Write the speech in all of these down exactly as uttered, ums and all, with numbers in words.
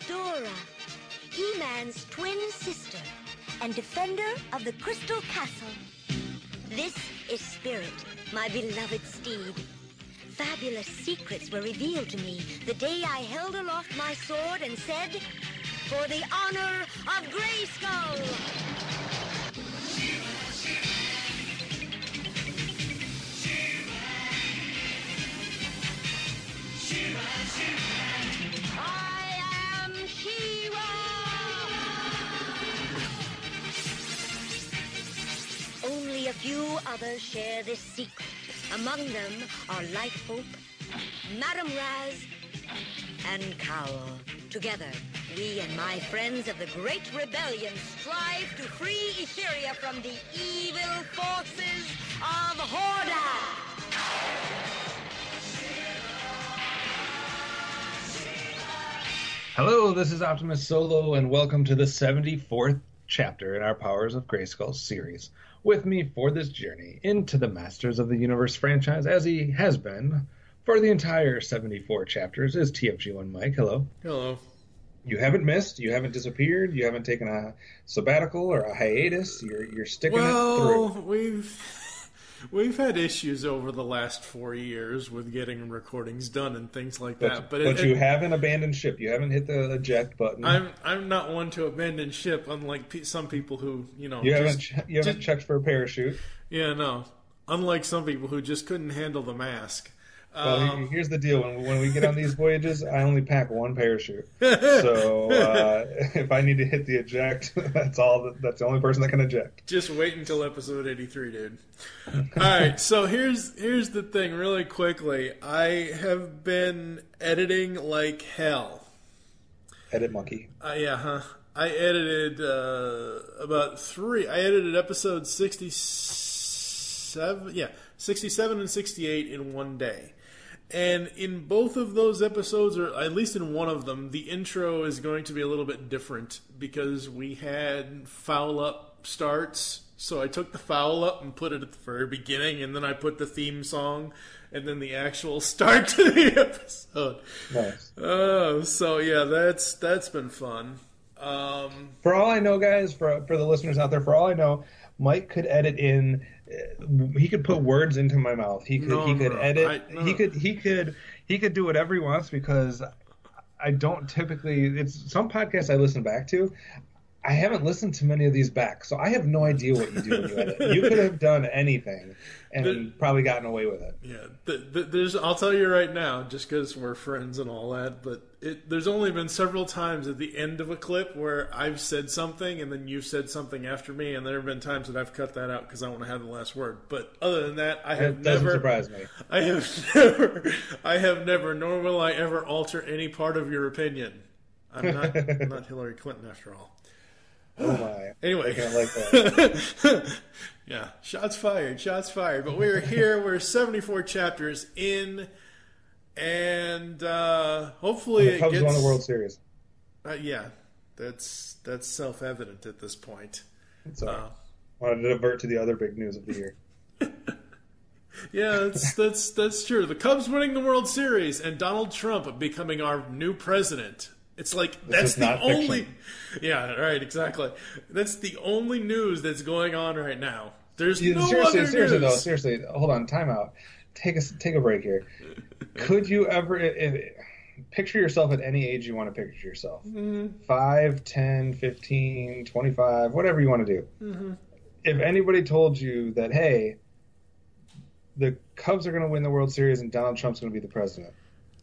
Zora, He-Man's twin sister and defender of the Crystal Castle. This is Spirit, my beloved steed. Fabulous secrets were revealed to me the day I held aloft my sword and said, "For the honor of Grayskull!" I am She-Ra! Only a few others share this secret. Among them are Light Hope, Madame Raz, and Cowl. Together, we and my friends of the Great Rebellion strive to free Etheria from the evil forces of Hordak! Hello, this is Optimus Solo, and welcome to the seventy-fourth chapter in our Powers of Grayskull series. With me for this journey into the Masters of the Universe franchise, as he has been for the entire seventy-four chapters, is T F G one Mike. Hello. Hello. You haven't missed, you haven't disappeared, you haven't taken a sabbatical or a hiatus, you're, you're sticking well, it through. Well, we've... We've had issues over the last four years with getting recordings done and things like But, that. but, But, but it, you it, haven't abandoned ship. You haven't hit the eject button. I'm I'm not one to abandon ship, unlike pe- some people who you know. You just, haven't ch- you haven't just, checked for a parachute. Yeah, no. Unlike some people who just couldn't handle the mask. Well, Um, here's the deal. When, when we get on these voyages, I only pack one parachute. So uh, if I need to hit the eject, that's all. That, that's the only person that can eject. Just wait until episode eighty-three, dude. All right, so here's here's the thing, really quickly. I have been editing like hell. Edit monkey. Uh, yeah, huh? I edited uh, about three. I edited episode sixty-seven. Yeah, sixty-seven and sixty-eight in one day. And in both of those episodes, or at least in one of them, the intro is going to be a little bit different because we had foul up starts. So I took the foul up and put it at the very beginning, and then I put the theme song, and then the actual start to the episode. Nice. Oh, so yeah, that's that's been fun. Um, For all I know, guys, for for the listeners out there, for all I know, Mike could edit in. He could put words into my mouth. He could. No, he could no, edit. I- no. He could. He could. He could do whatever he wants because I don't typically. It's some podcasts I listen back to. I haven't listened to many of these back, so I have no idea what you do when you edit. You could have done anything and The- probably gotten away with it. yeah, th- th- there's. I'll tell you right now, just because we're friends and all that, but it, there's only been several times at the end of a clip where I've said something and then you've said something after me, and there have been times that I've cut that out because I want to have the last word. But other than that, I have That doesn't never. surprise me. I have never. I have never. Nor will I ever alter any part of your opinion. I'm not. I'm not Hillary Clinton after all. Oh my! Anyway, I can't like that. yeah, shots fired, shots fired. But we're here. We're seventy-four chapters in, and uh, hopefully The it Cubs gets. won the World Series. Uh, yeah, that's that's self-evident at this point. So Uh, wanted to divert to the other big news of the year. yeah, that's that's that's true. The Cubs winning the World Series and Donald Trump becoming our new president. It's like This that's is the not only. fiction. Yeah, right, exactly. That's the only news that's going on right now. There's You- no seriously, other seriously news. though, seriously, hold on, time out. Take a take a break here. Could you ever if, if- picture yourself at any age you want to picture yourself? Mm-hmm. five, ten, fifteen, twenty-five, whatever you want to do. Mm-hmm. If anybody told you that, hey, the Cubs are going to win the World Series and Donald Trump's going to be the president,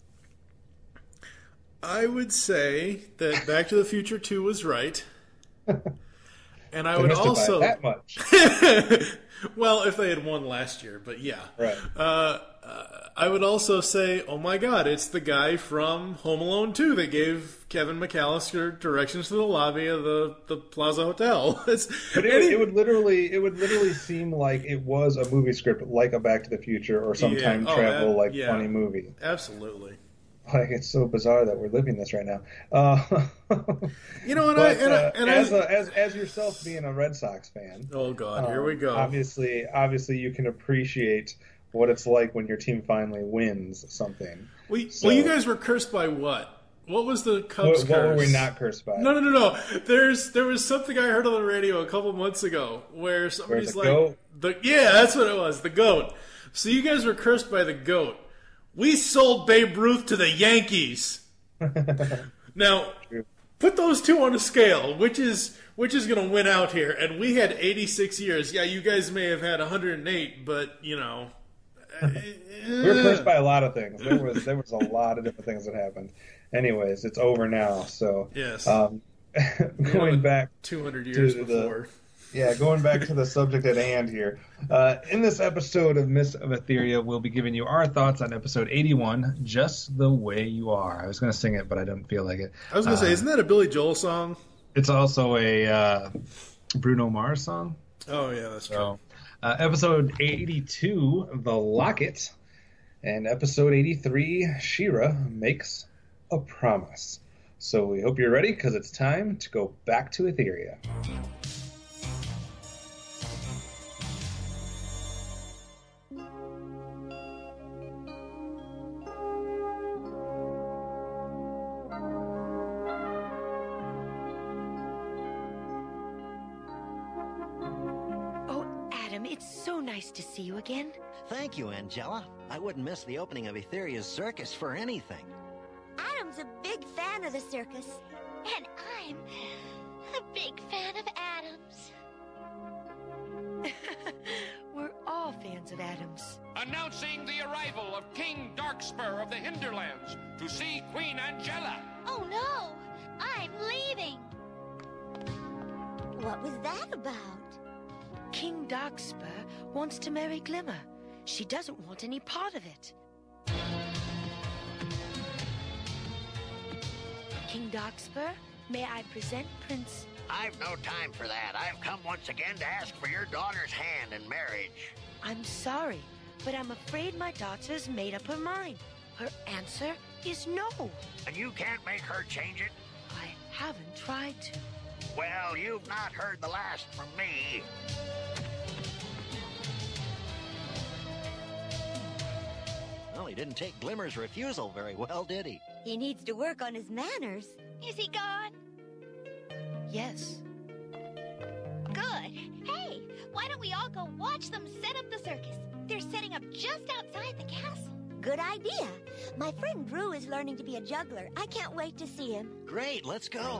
I would say that Back to the Future two was right. And I they would missed it by also that much. well, if they had won last year, but yeah. Right. Uh, uh, I would also say, oh my God, it's the guy from Home Alone two that gave Kevin McAllister directions to the lobby of the, the Plaza Hotel. It's, But it, it would literally, it would literally seem like it was a movie script, like a Back to the Future or some Yeah. time Oh, travel, ab- like yeah. funny movie. Absolutely. Like, it's so bizarre that we're living this right now. Uh, You know, and but I and, uh, I, and as, I, a, as as yourself being a Red Sox fan, oh God, here um, we go. Obviously, obviously, you can appreciate what it's like when your team finally wins something. Well, you- so- well, you guys were cursed by what? What was the Cubs What, curse? what were we not cursed by? No, no, no, no. There's there was something I heard on the radio a couple months ago where somebody's the like, goat? the yeah, that's what it was, the goat. So you guys were cursed by the goat. We sold Babe Ruth to the Yankees. Now, put those two on a scale. Which is which is going to win out here? And we had eighty-six years. Yeah, you guys may have had one hundred eight, but you know, we were cursed by a lot of things. There was there was a lot of different things that happened. Anyways, it's over now. So yes, um, going back two hundred years to before. The, yeah, going back to the subject at hand here. Uh, in this episode of Mists of Etheria, we'll be giving you our thoughts on episode eighty-one, Just the Way You Are. I was going to sing it, but I didn't feel like it. I was going to uh, say, isn't that a Billy Joel song? It's also a uh, Bruno Mars song. Oh, yeah, that's true. So, uh, episode eighty-two, The Locket, and episode eighty-three, She-Ra Makes a Promise. So we hope you're ready, because it's time to go back to Etheria. Nice to see you again. Thank you, Angela. I wouldn't miss the opening of Etheria's circus for anything. Adam's a big fan of the circus. And I'm a big fan of Adam's. We're all fans of Adam's. Announcing the arrival of King Darkspur of the Hinterlands to see Queen Angela. Oh no, I'm leaving. What was that about? King Darkspur wants to marry Glimmer. She doesn't want any part of it. King Darkspur, may I present Prince... I've no time for that. I've come once again to ask for your daughter's hand in marriage. I'm sorry, but I'm afraid my daughter's made up her mind. Her answer is no. And you can't make her change it? I haven't tried to. Well, you've not heard the last from me. Well, he didn't take Glimmer's refusal very well, did he? He needs to work on his manners. Is he gone? Yes. Good. Hey, why don't we all go watch them set up the circus? They're setting up just outside the castle. Good idea. My friend Drew is learning to be a juggler. I can't wait to see him. Great, let's go.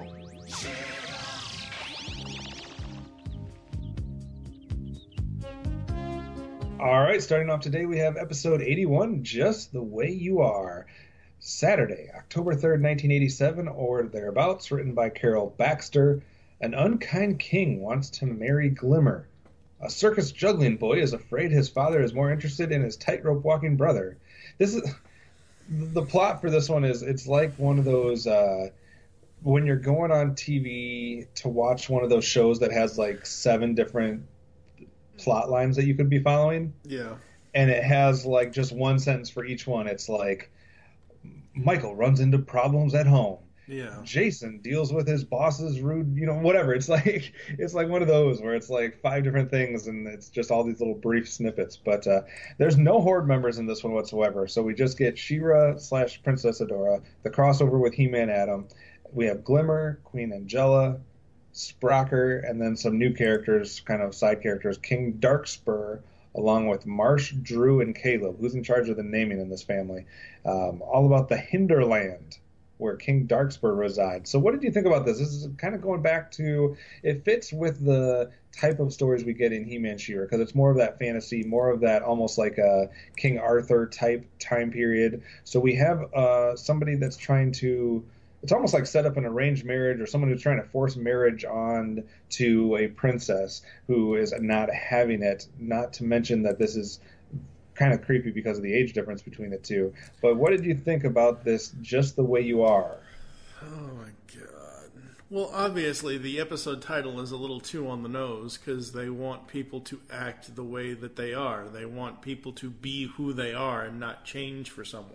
All right, starting off today, we have episode eighty-one, Just the Way You Are. Saturday, October third, nineteen eighty-seven, or thereabouts, written by Carol Baxter. An unkind king wants to marry Glimmer. A circus juggling boy is afraid his father is more interested in his tightrope walking brother. This is the plot for this one is it's like one of those uh, when you're going on T V to watch one of those shows that has like seven different plot lines that you could be following. Yeah. And it has like just one sentence for each one. It's like Michael runs into problems at home. Yeah. Jason deals with his boss's rude, you know, whatever. It's like it's like one of those where it's like five different things and it's just all these little brief snippets. But uh, there's no Horde members in this one whatsoever. So we just get She-Ra slash Princess Adora, the crossover with He-Man Adam. We have Glimmer, Queen Angela, Sprocker, and then some new characters, kind of side characters, King Darkspur, along with Marsh, Drew, and Caleb, who's in charge of the naming in this family. Um, all about the Hinterland, where King Darkspur resides. So what did you think about this? This is kind of going back to, it fits with the type of stories we get in He-Man She-Ra, because it's more of that fantasy, more of that almost like a King Arthur type time period. So we have uh, somebody that's trying to, it's almost like set up an arranged marriage, or someone who's trying to force marriage on to a princess who is not having it, not to mention that this is kind of creepy because of the age difference between the two. But what did you think about this, Just the Way You Are? Oh my god. Well, obviously the episode title is a little too on the nose because they want people to act the way that they are. They want people to be who they are and not change for someone.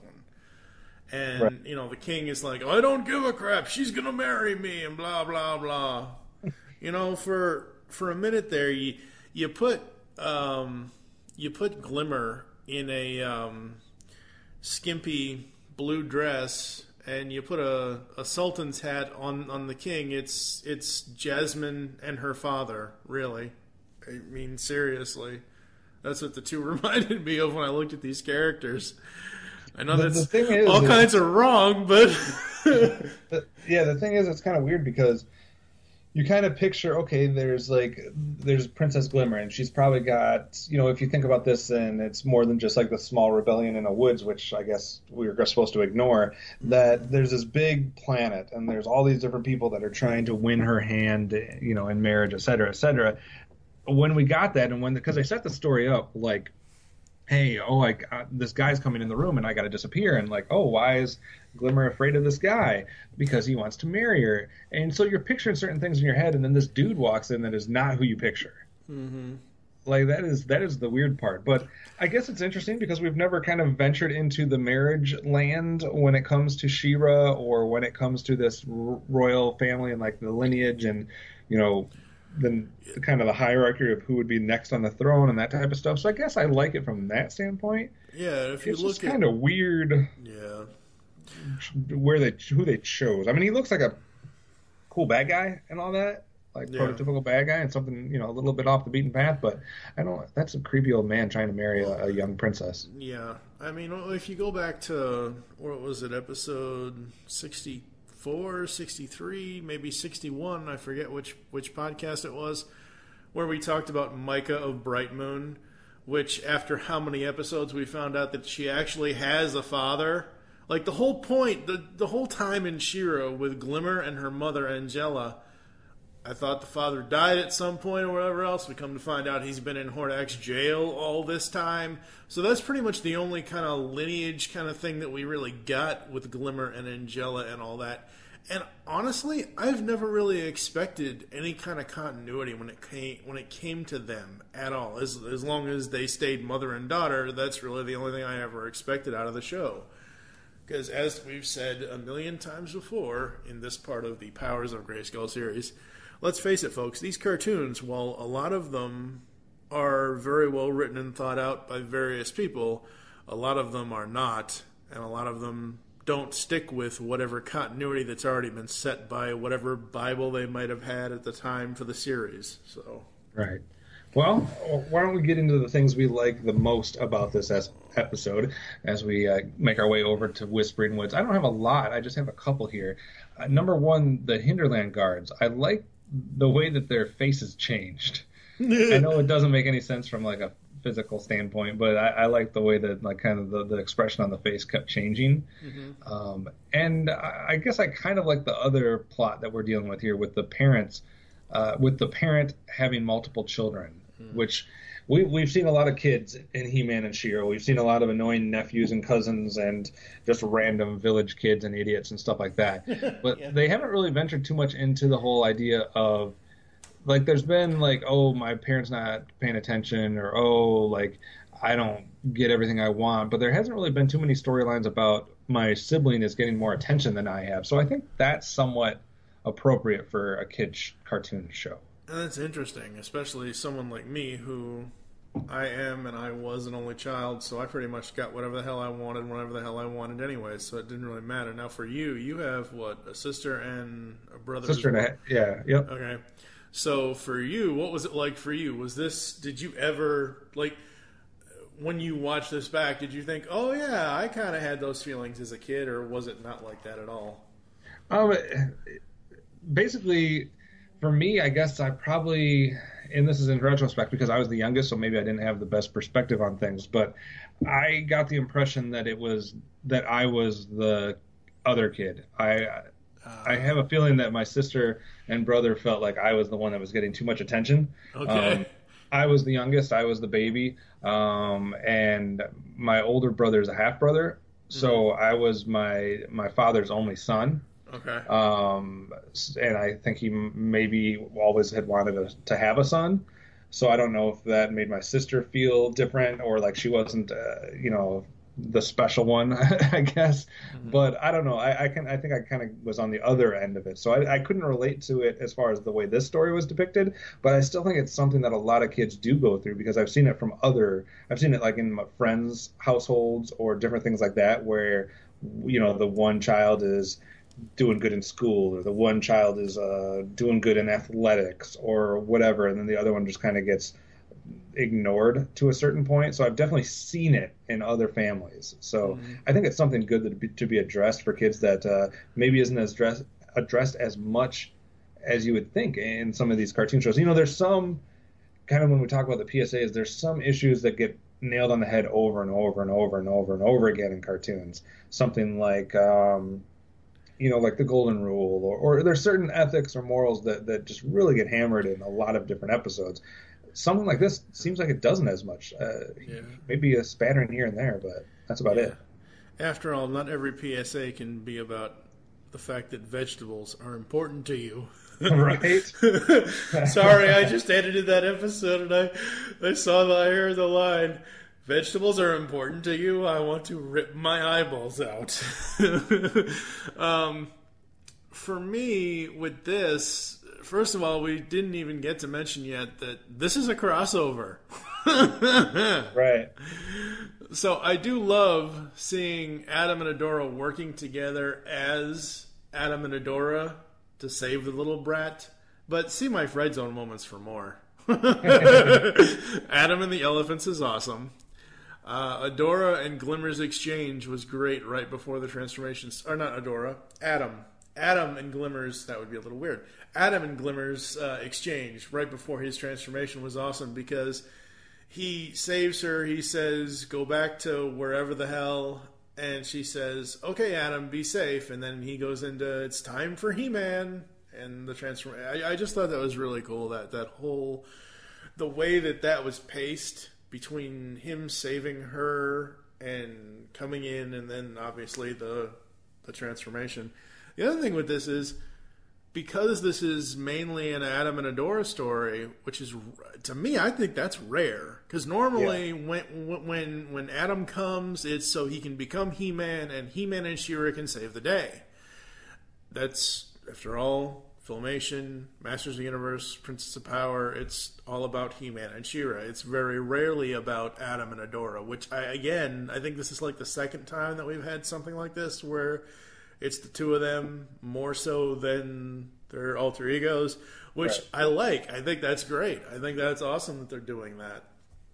And, right. you know, the king is like, I don't give a crap, she's going to marry me, and blah, blah, blah. you know, for for a minute there, you, you put um, you put Glimmer in a um, skimpy blue dress and you put a, a sultan's hat on, on the king, it's it's Jasmine and her father, really. I mean, seriously. That's what the two reminded me of when I looked at these characters. I know the, that's the thing is, all is, kinds of wrong, but... the, yeah, the thing is, it's kind of weird because you kind of picture, okay, there's like, there's Princess Glimmer, and she's probably got, you know, if you think about this, and it's more than just like the small rebellion in the woods, which I guess we were supposed to ignore, that there's this big planet, and there's all these different people that are trying to win her hand, you know, in marriage, et cetera, et cetera. When we got that, and when, because they set the story up like, hey, oh, I got, this guy's coming in the room and I got to disappear. And like, oh, why is Glimmer afraid of this guy? Because he wants to marry her. And so you're picturing certain things in your head, and then this dude walks in that is not who you picture. Mm-hmm. Like, that is that is the weird part. But I guess it's interesting because we've never kind of ventured into the marriage land when it comes to She-Ra, or when it comes to this r- royal family and like the lineage and, you know, then kind of the hierarchy of who would be next on the throne and that type of stuff. So I guess I like it from that standpoint. Yeah, if you it's look just at kind of weird. Yeah. Where they who they chose. I mean, he looks like a cool bad guy and all that, like Yeah. prototypical bad guy, and something, you know, a little bit off the beaten path. But I don't. That's a creepy old man trying to marry a, a young princess. Yeah, I mean, if you go back to, what was it, episode sixty-four, sixty-three, maybe sixty-one, I forget which which podcast it was, where we talked about Micah of Bright Moon, which after how many episodes we found out that she actually has a father. Like, the whole point, the, the whole time in She-Ra with Glimmer and her mother, Angela, I thought the father died at some point or whatever else. We come to find out he's been in Hordak's jail all this time. So that's pretty much the only kind of lineage kind of thing that we really got with Glimmer and Angela and all that. And honestly, I've never really expected any kind of continuity when it came when it came to them at all. As as long as they stayed mother and daughter, that's really the only thing I ever expected out of the show. Because as we've said a million times before in this part of the Powers of Grayskull series, let's face it, folks, these cartoons, while a lot of them are very well written and thought out by various people, a lot of them are not, and a lot of them don't stick with whatever continuity that's already been set by whatever Bible they might have had at the time for the series. So, right. Well, why don't we get into the things we like the most about this as- episode as we uh, make our way over to Whispering Woods. I don't have a lot. I just have a couple here. Uh, number one, the Hinterland guards. I like the way that their faces changed. I know it doesn't make any sense from like a physical standpoint, but I, I like the way that like kind of the, the expression on the face kept changing. Mm-hmm. Um, and I, I guess I kind of like the other plot that we're dealing with here with the parents, uh, with the parent having multiple children, mm-hmm. which we, we've seen a lot of kids in He-Man and She-Ra. We've seen a lot of annoying nephews and cousins and just random village kids and idiots and stuff like that. But yeah. They haven't really ventured too much into the whole idea of, like, there's been, like, oh, my parents not paying attention, or, oh, like, I don't get everything I want. But there hasn't really been too many storylines about my sibling is getting more attention than I have. So I think that's somewhat appropriate for a kid's cartoon show. And that's interesting, especially someone like me who I am and I was an only child, so I pretty much got whatever the hell I wanted whenever the hell I wanted anyway, so it didn't really matter. Now for you, you have, what, a sister and a brother? Sister and a, yeah, yep. Okay. So for you, what was it like for you? Was this, did you ever, like, when you watched this back, did you think, oh yeah, I kind of had those feelings as a kid, or was it not like that at all? Um, basically, for me, I guess I probably, and this is in retrospect because I was the youngest, so maybe I didn't have the best perspective on things, but I got the impression that it was, that I was the other kid. I I have a feeling that my sister and brother felt like I was the one that was getting too much attention. Okay. Um, I was the youngest. I was the baby. Um, and my older brother is a half-brother. So mm-hmm. I was my my father's only son. Okay. Um, and I think he maybe always had wanted a, to have a son. So I don't know if that made my sister feel different, or like she wasn't, uh, you know, the special one, I guess. Mm-hmm. But I don't know. I, I can. I think I kind of was on the other end of it, so I, I couldn't relate to it as far as the way this story was depicted. But I still think it's something that a lot of kids do go through, because I've seen it from other. I've seen it like in my friends' households or different things like that, where you know, the one child is doing good in school, or the one child is uh, doing good in athletics or whatever, and then the other one just kind of gets ignored to a certain point. So I've definitely seen it in other families. So mm-hmm. I think it's something good that be, to be addressed for kids that uh, maybe isn't as dress, addressed as much as you would think in some of these cartoon shows. You know, there's some kind of, when we talk about the P S As, there's some issues that get nailed on the head over and over and over and over and over again in cartoons. Something like, um, you know, like the Golden Rule, or, or there's certain ethics or morals that, that just really get hammered in a lot of different episodes. Something like this seems like it doesn't as much. Uh, yeah. Maybe a spattering here and there, but that's about yeah. it. After all, not every P S A can be about the fact that vegetables are important to you. Right? Sorry, I just edited that episode and I, I saw the I heard the line, vegetables are important to you, I want to rip my eyeballs out. um, for me, with this, first of all, we didn't even get to mention yet that this is a crossover. Right. So I do love seeing Adam and Adora working together as Adam and Adora to save the little brat. But see my Fright Zone moments for more. Adam and the Elephants is awesome. Uh, Adora and Glimmer's exchange was great right before the transformations. Or not Adora, Adam. Adam and Glimmer's, that would be a little weird. Adam and Glimmer's uh, exchange right before his transformation was awesome because he saves her. He says, go back to wherever the hell. And she says, okay, Adam, be safe. And then he goes into, it's time for He-Man. And the transformation. I, I just thought that was really cool. That, that whole, the way that that was paced between him saving her and coming in and then obviously the the transformation. The other thing with this is, because this is mainly an Adam and Adora story, which is, to me, I think that's rare. Because normally yeah. when when when Adam comes, it's so he can become He-Man, and He-Man and She-Ra can save the day. That's, after all, Filmation, Masters of the Universe, Princess of Power, it's all about He-Man and She-Ra. It's very rarely about Adam and Adora, which, I again, I think this is like the second time that we've had something like this, where it's the two of them more so than their alter egos, which right. I like. I think that's great. I think that's awesome that they're doing that.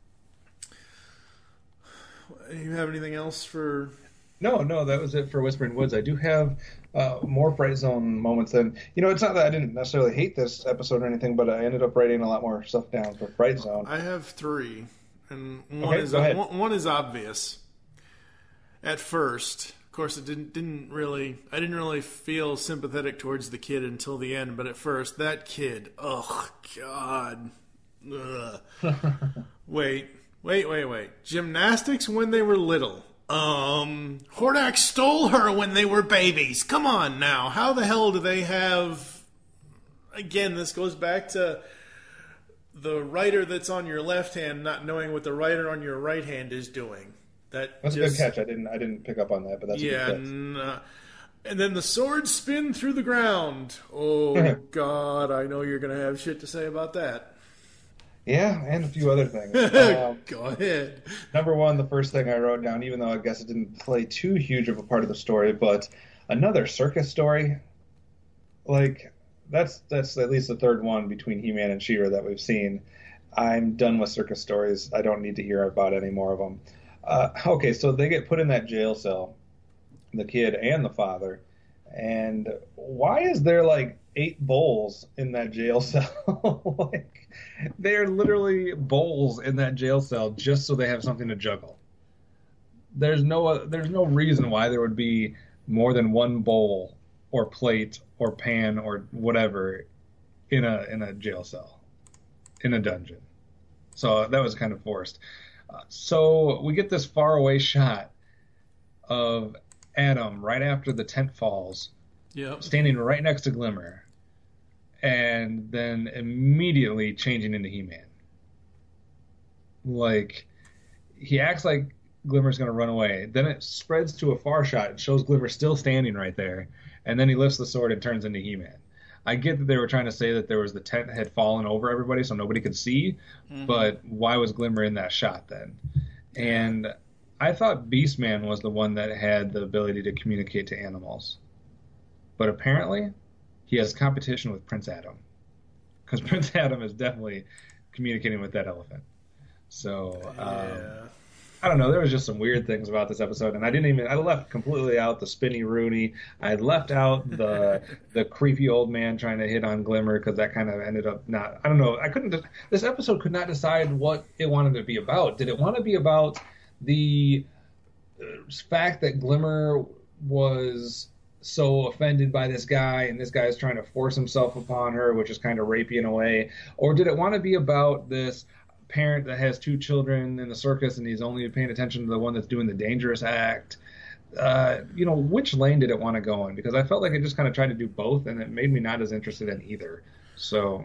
You have anything else for... No, no, that was it for Whispering Woods. I do have uh, more Fright Zone moments than... You know, it's not that I didn't necessarily hate this episode or anything, but I ended up writing a lot more stuff down for Fright Zone. I have three, and one, okay, is, one, one is obvious. At first... Of course, it didn't didn't really. I didn't really feel sympathetic towards the kid until the end. But at first, that kid, oh God, ugh. wait, wait, wait, wait. Gymnastics when they were little. Um, Hordak stole her when they were babies. Come on now, how the hell do they have? Again, this goes back to the writer that's on your left hand not knowing what the writer on your right hand is doing. That that's just, a good catch. I didn't. I didn't pick up on that, but that's yeah. a good catch. And, uh, and then the swords spin through the ground. Oh God, I know you're going to have shit to say about that. Yeah, and a few other things. Um, Go ahead. Number one, the first thing I wrote down, even though I guess it didn't play too huge of a part of the story, but another circus story. Like that's that's at least the third one between He-Man and She-Ra that we've seen. I'm done with circus stories. I don't need to hear about any more of them. Uh, okay, so they get put in that jail cell, the kid and the father, and why is there like eight bowls in that jail cell? Like, they're literally bowls in that jail cell just so they have something to juggle. There's no there's no reason why there would be more than one bowl or plate or pan or whatever in a in a jail cell, in a dungeon. So that was kind of forced. Uh, so we get this faraway shot of Adam right after the tent falls, yep. standing right next to Glimmer, and then immediately changing into He-Man. Like, he acts like Glimmer's going to run away. Then it spreads to a far shot and shows Glimmer still standing right there, and then he lifts the sword and turns into He-Man. I get that they were trying to say that there was the tent had fallen over everybody so nobody could see, mm-hmm. but why was Glimmer in that shot then? And I thought Beastman was the one that had the ability to communicate to animals. But apparently, he has competition with Prince Adam. Because Prince Adam is definitely communicating with that elephant. So, um, Yeah. I don't know. There was just some weird things about this episode, and I didn't even. I left completely out the spinny Rooney. I left out the the creepy old man trying to hit on Glimmer because that kind of ended up not. I don't know. I couldn't. This episode could not decide what it wanted to be about. Did it want to be about the fact that Glimmer was so offended by this guy, and this guy is trying to force himself upon her, which is kind of rapey in a way, or did it want to be about this parent that has two children in the circus and he's only paying attention to the one that's doing the dangerous act? Uh, you know, which lane did it want to go in? Because I felt like it just kind of tried to do both, and it made me not as interested in either. So,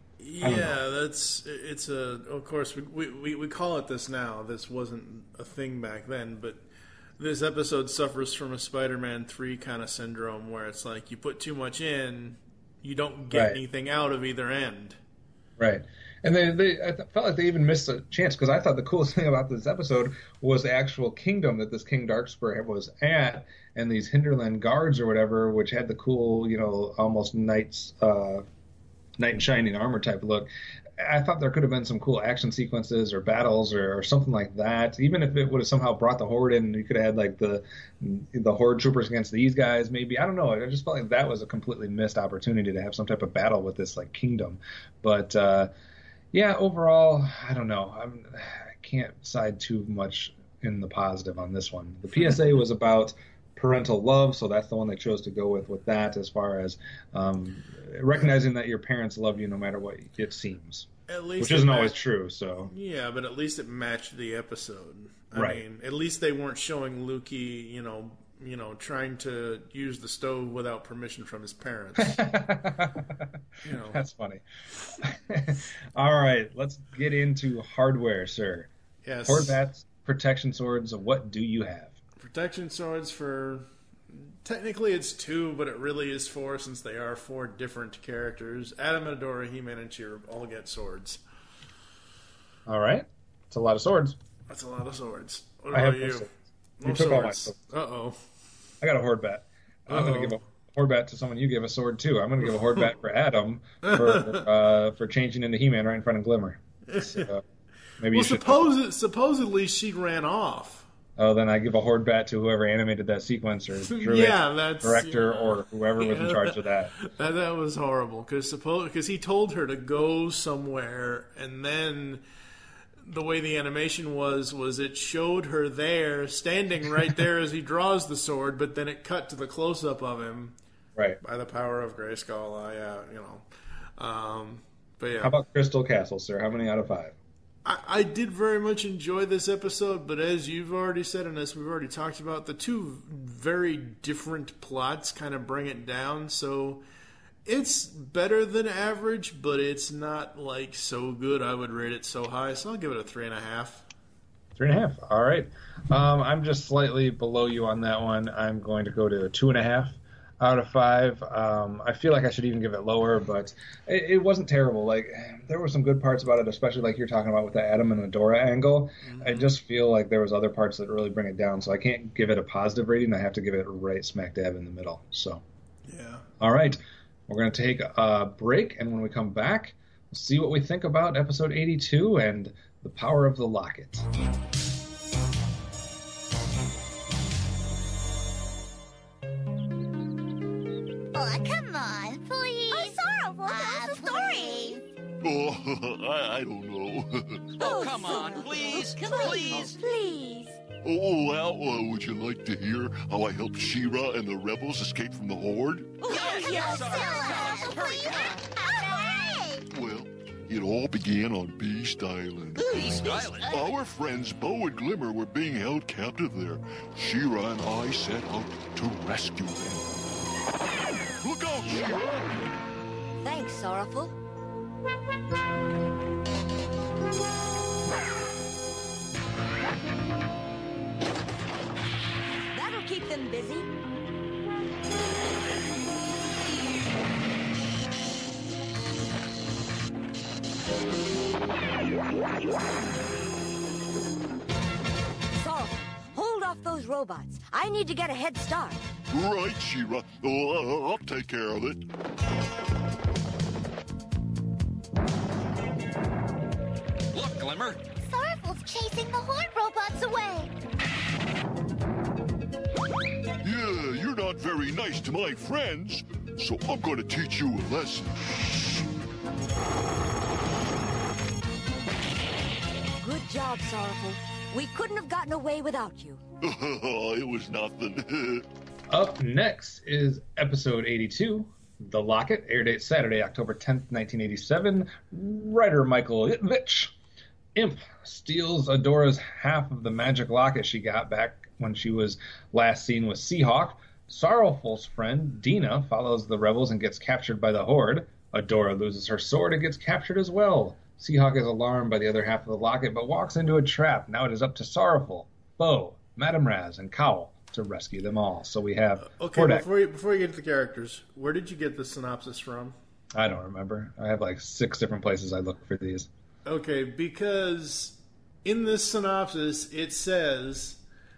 yeah, that's it's a. Of course, we, we we call it this now. This wasn't a thing back then, but this episode suffers from a Spider-Man three kind of syndrome, where it's like you put too much in, you don't get Right. anything out of either end. Right. And they, they I felt like they even missed a chance, because I thought the coolest thing about this episode was the actual kingdom that this King Darkspur was at, and these Hinterland guards or whatever, which had the cool, you know, almost knights, uh, knight in shining armor type look. I thought there could have been some cool action sequences or battles or, or something like that. Even if it would have somehow brought the Horde in, you could have had like the the Horde troopers against these guys. Maybe, I don't know. I just felt like that was a completely missed opportunity to have some type of battle with this like kingdom. But uh, yeah, overall, I don't know. I'm, I can't side too much in the positive on this one. The P S A was about parental love, so that's the one they chose to go with with that, as far as um, recognizing that your parents love you no matter what it seems, At least which it isn't matched- always true. So Yeah, but at least it matched the episode. I Right. mean, at least they weren't showing Lukey, you know, you know, trying to use the stove without permission from his parents. You know. That's funny. All right, let's get into hardware, sir. Yes. Horde bats, protection swords. What do you have? Protection swords for... Technically it's two, but it really is four since they are four different characters. Adam and Adora, He-Man, and Cheer all get swords. All right, it's a lot of swords. That's a lot of swords. What I about have no you? swords. No You took all my swords. swords. Uh-oh. I got a horde bat. I'm going Uh-oh. to give a horde bat to someone. You give a sword too. I'm going to give a horde bat for Adam for uh, for changing into He-Man right in front of Glimmer. So, maybe Well, you should. suppose, supposedly she ran off. Oh, then I give a horde bat to whoever animated that sequence, or drew Yeah, it, that's- director, yeah. or whoever was in Yeah. charge of that. That, that was horrible because suppose because he told her to go somewhere, and then the way the animation was was it showed her there, standing right there as he draws the sword, but then it cut to the close up of him. Right. By the power of Grayskull, I uh, you know, um, but yeah. How about Crystal Castle, sir? How many out of five? I, I did very much enjoy this episode, but as you've already said, and as we've already talked about, the two very different plots kind of bring it down. So it's better than average, but it's not like so good I would rate it so high. So I'll give it a three and a half. Three and a half. All right. Um, I'm just slightly below you on that one. I'm going to go to a two and a half out of five. Um, I feel like I should even give it lower, but it, it wasn't terrible. Like, there were some good parts about it, especially like you're talking about with the Adam and Adora angle. Mm-hmm. I just feel like there was other parts that really bring it down, so I can't give it a positive rating. I have to give it right smack dab in the middle. So, Yeah. all right. We're going to take a break, and when we come back, we'll see what we think about episode eighty-two and the power of the locket. Oh, come on, please. I'm sorrowful. What's the story? Oh, I, I don't know. Oh, come on, please, please. Please. Oh, well, uh, would you like to hear how I helped She-Ra and the rebels escape from the Horde? Yes, yes, Tell yes, us, hurry, please. come on. Hurry. Well, it all began on Beast Island. Beast Island. Our friends Bo and Glimmer were being held captive there. She-Ra and I set out to rescue them. Look out, She-Ra! Thanks, Sorrowful. That'll keep them busy. Sorrowful, off those robots. I need to get a head start. Right, She-Ra. Oh, I'll take care of it. Look, Glimmer. Sorrelful's chasing the horde robots away. Yeah, you're not very nice to my friends, so I'm going to teach you a lesson. Good job, Sorrowful. We couldn't have gotten away without you. It was nothing. Up next is episode eighty-two, The Locket, air date Saturday, October tenth, nineteen eighty-seven. Writer Michael Itvich. Imp steals Adora's half of the magic locket she got back when she was last seen with Seahawk. Sorrowful's friend, Dina, follows the rebels and gets captured by the Horde. Adora loses her sword and gets captured as well. Seahawk is alarmed by the other half of the locket, but walks into a trap. Now it is up to Sorrowful, Bo, Madame Raz, and Cowl to rescue them all. So we have... Uh, okay, Hordak. before you, before you get to the characters, where did you get the synopsis from? I don't remember. I have like six different places I look for these. Okay, because in this synopsis it says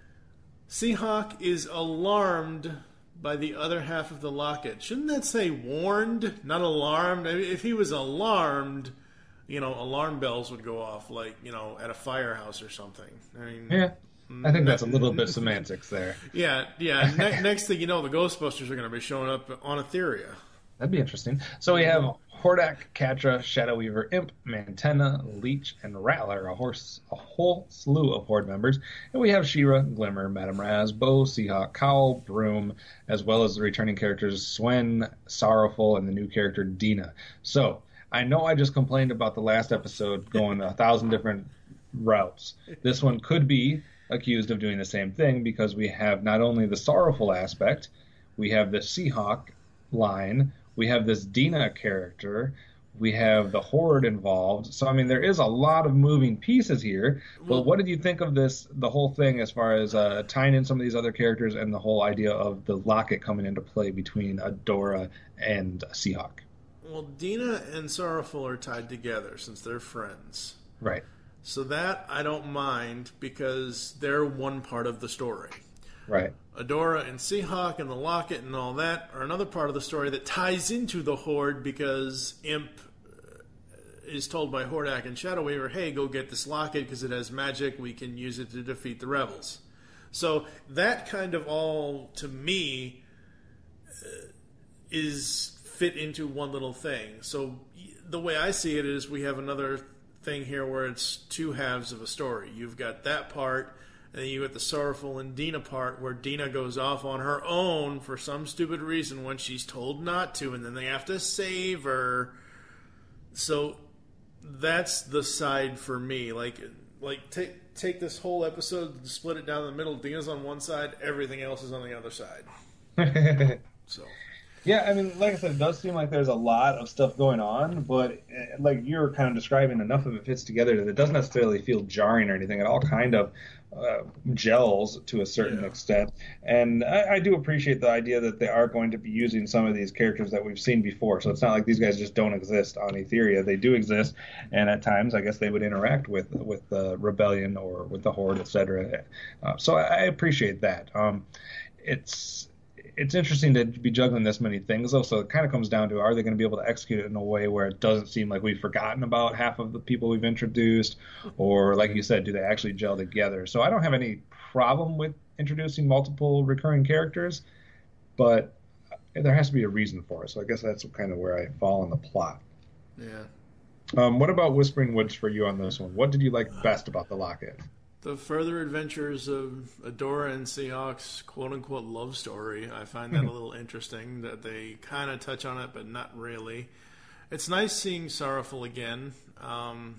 Seahawk is alarmed by the other half of the locket. Shouldn't that say warned, not alarmed? I mean, if he was alarmed, you know, alarm bells would go off, like, you know, at a firehouse or something. I mean, yeah, I think that's a little bit semantics there. Yeah, yeah. Ne- next thing you know, the Ghostbusters are going to be showing up on Etheria. That'd be interesting. So we have Hordak, Katra, Shadow Weaver, Imp, Mantenna, Leech, and Rattler, a, horse, a whole slew of Horde members. And we have She-Ra, Glimmer, Madame Raz, Bo, Seahawk, Cowl, Broom, as well as the returning characters Swen, Sorrowful, and the new character Dina. So I know I just complained about the last episode going a thousand different routes. This one could be accused of doing the same thing because we have not only the Sorrowful aspect, we have the Seahawk line, we have this Dina character, we have the Horde involved. So, I mean, there is a lot of moving pieces here. But what did you think of this, the whole thing, as far as uh, tying in some of these other characters and the whole idea of the locket coming into play between Adora and Seahawk? Well, Dina and Sorrowful are tied together since they're friends. Right. So that I don't mind because they're one part of the story. Right. Adora and Seahawk and the locket and all that are another part of the story that ties into the Horde because Imp is told by Hordak and Shadow Weaver, hey, go get this locket because it has magic. We can use it to defeat the rebels. So that kind of all, to me, uh, is fit into one little thing. So the way I see it is we have another thing here where it's two halves of a story. You've got that part, and then you got the Sorrowful and Dina part where Dina goes off on her own for some stupid reason when she's told not to, and then they have to save her. So that's the side for me. Like, like take take this whole episode and split it down the middle. Dina's on one side, everything else is on the other side. So. Yeah, I mean, like I said, it does seem like there's a lot of stuff going on, but uh, like you're kind of describing, enough of it fits together that it doesn't necessarily feel jarring or anything. It all kind of uh, gels to a certain Yeah. extent. And I, I do appreciate the idea that they are going to be using some of these characters that we've seen before. So it's not like these guys just don't exist on Etheria. They do exist, and at times I guess they would interact with with the Rebellion or with the Horde, et cetera. Uh, so I, I appreciate that. Um, it's... It's interesting to be juggling this many things, though, so it kind of comes down to, are they going to be able to execute it in a way where it doesn't seem like we've forgotten about half of the people we've introduced, or, like you said, do they actually gel together? So I don't have any problem with introducing multiple recurring characters, but there has to be a reason for it, so I guess that's kind of where I fall in the plot. Yeah. Um, what about Whispering Woods for you on this one? What did you like best about the locket? The further adventures of Adora and Seahawk's quote-unquote love story. I find that a little interesting, that they kind of touch on it, but not really. It's nice seeing Sorrowful again. Um,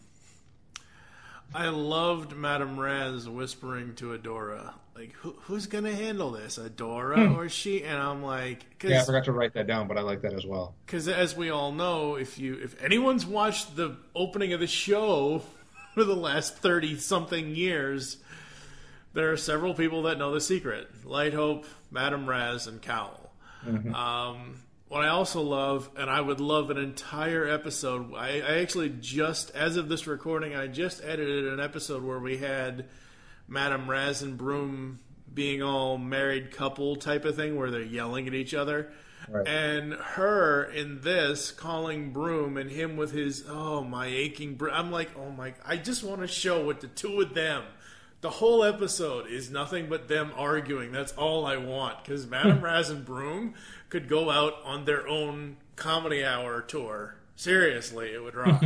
I loved Madame Raz whispering to Adora, like, Who, who's going to handle this, Adora or she? And I'm like... Cause, Yeah, I forgot to write that down, but I like that as well. Because as we all know, if you if anyone's watched the opening of the show... for the last thirty-something years, there are several people that know the secret. Light Hope, Madame Raz, and Cowl. Mm-hmm. Um, what I also love, and I would love an entire episode, I, I actually just, as of this recording, I just edited an episode where we had Madame Raz and Broom being all married couple type of thing where they're yelling at each other. Right. And her in this calling Broom and him with his, oh, my aching Broom. I'm like, oh my, I just want to show what the two of them, the whole episode is nothing but them arguing. That's all I want. Because Madame Raz and Broom could go out on their own comedy hour tour. Seriously, it would rock.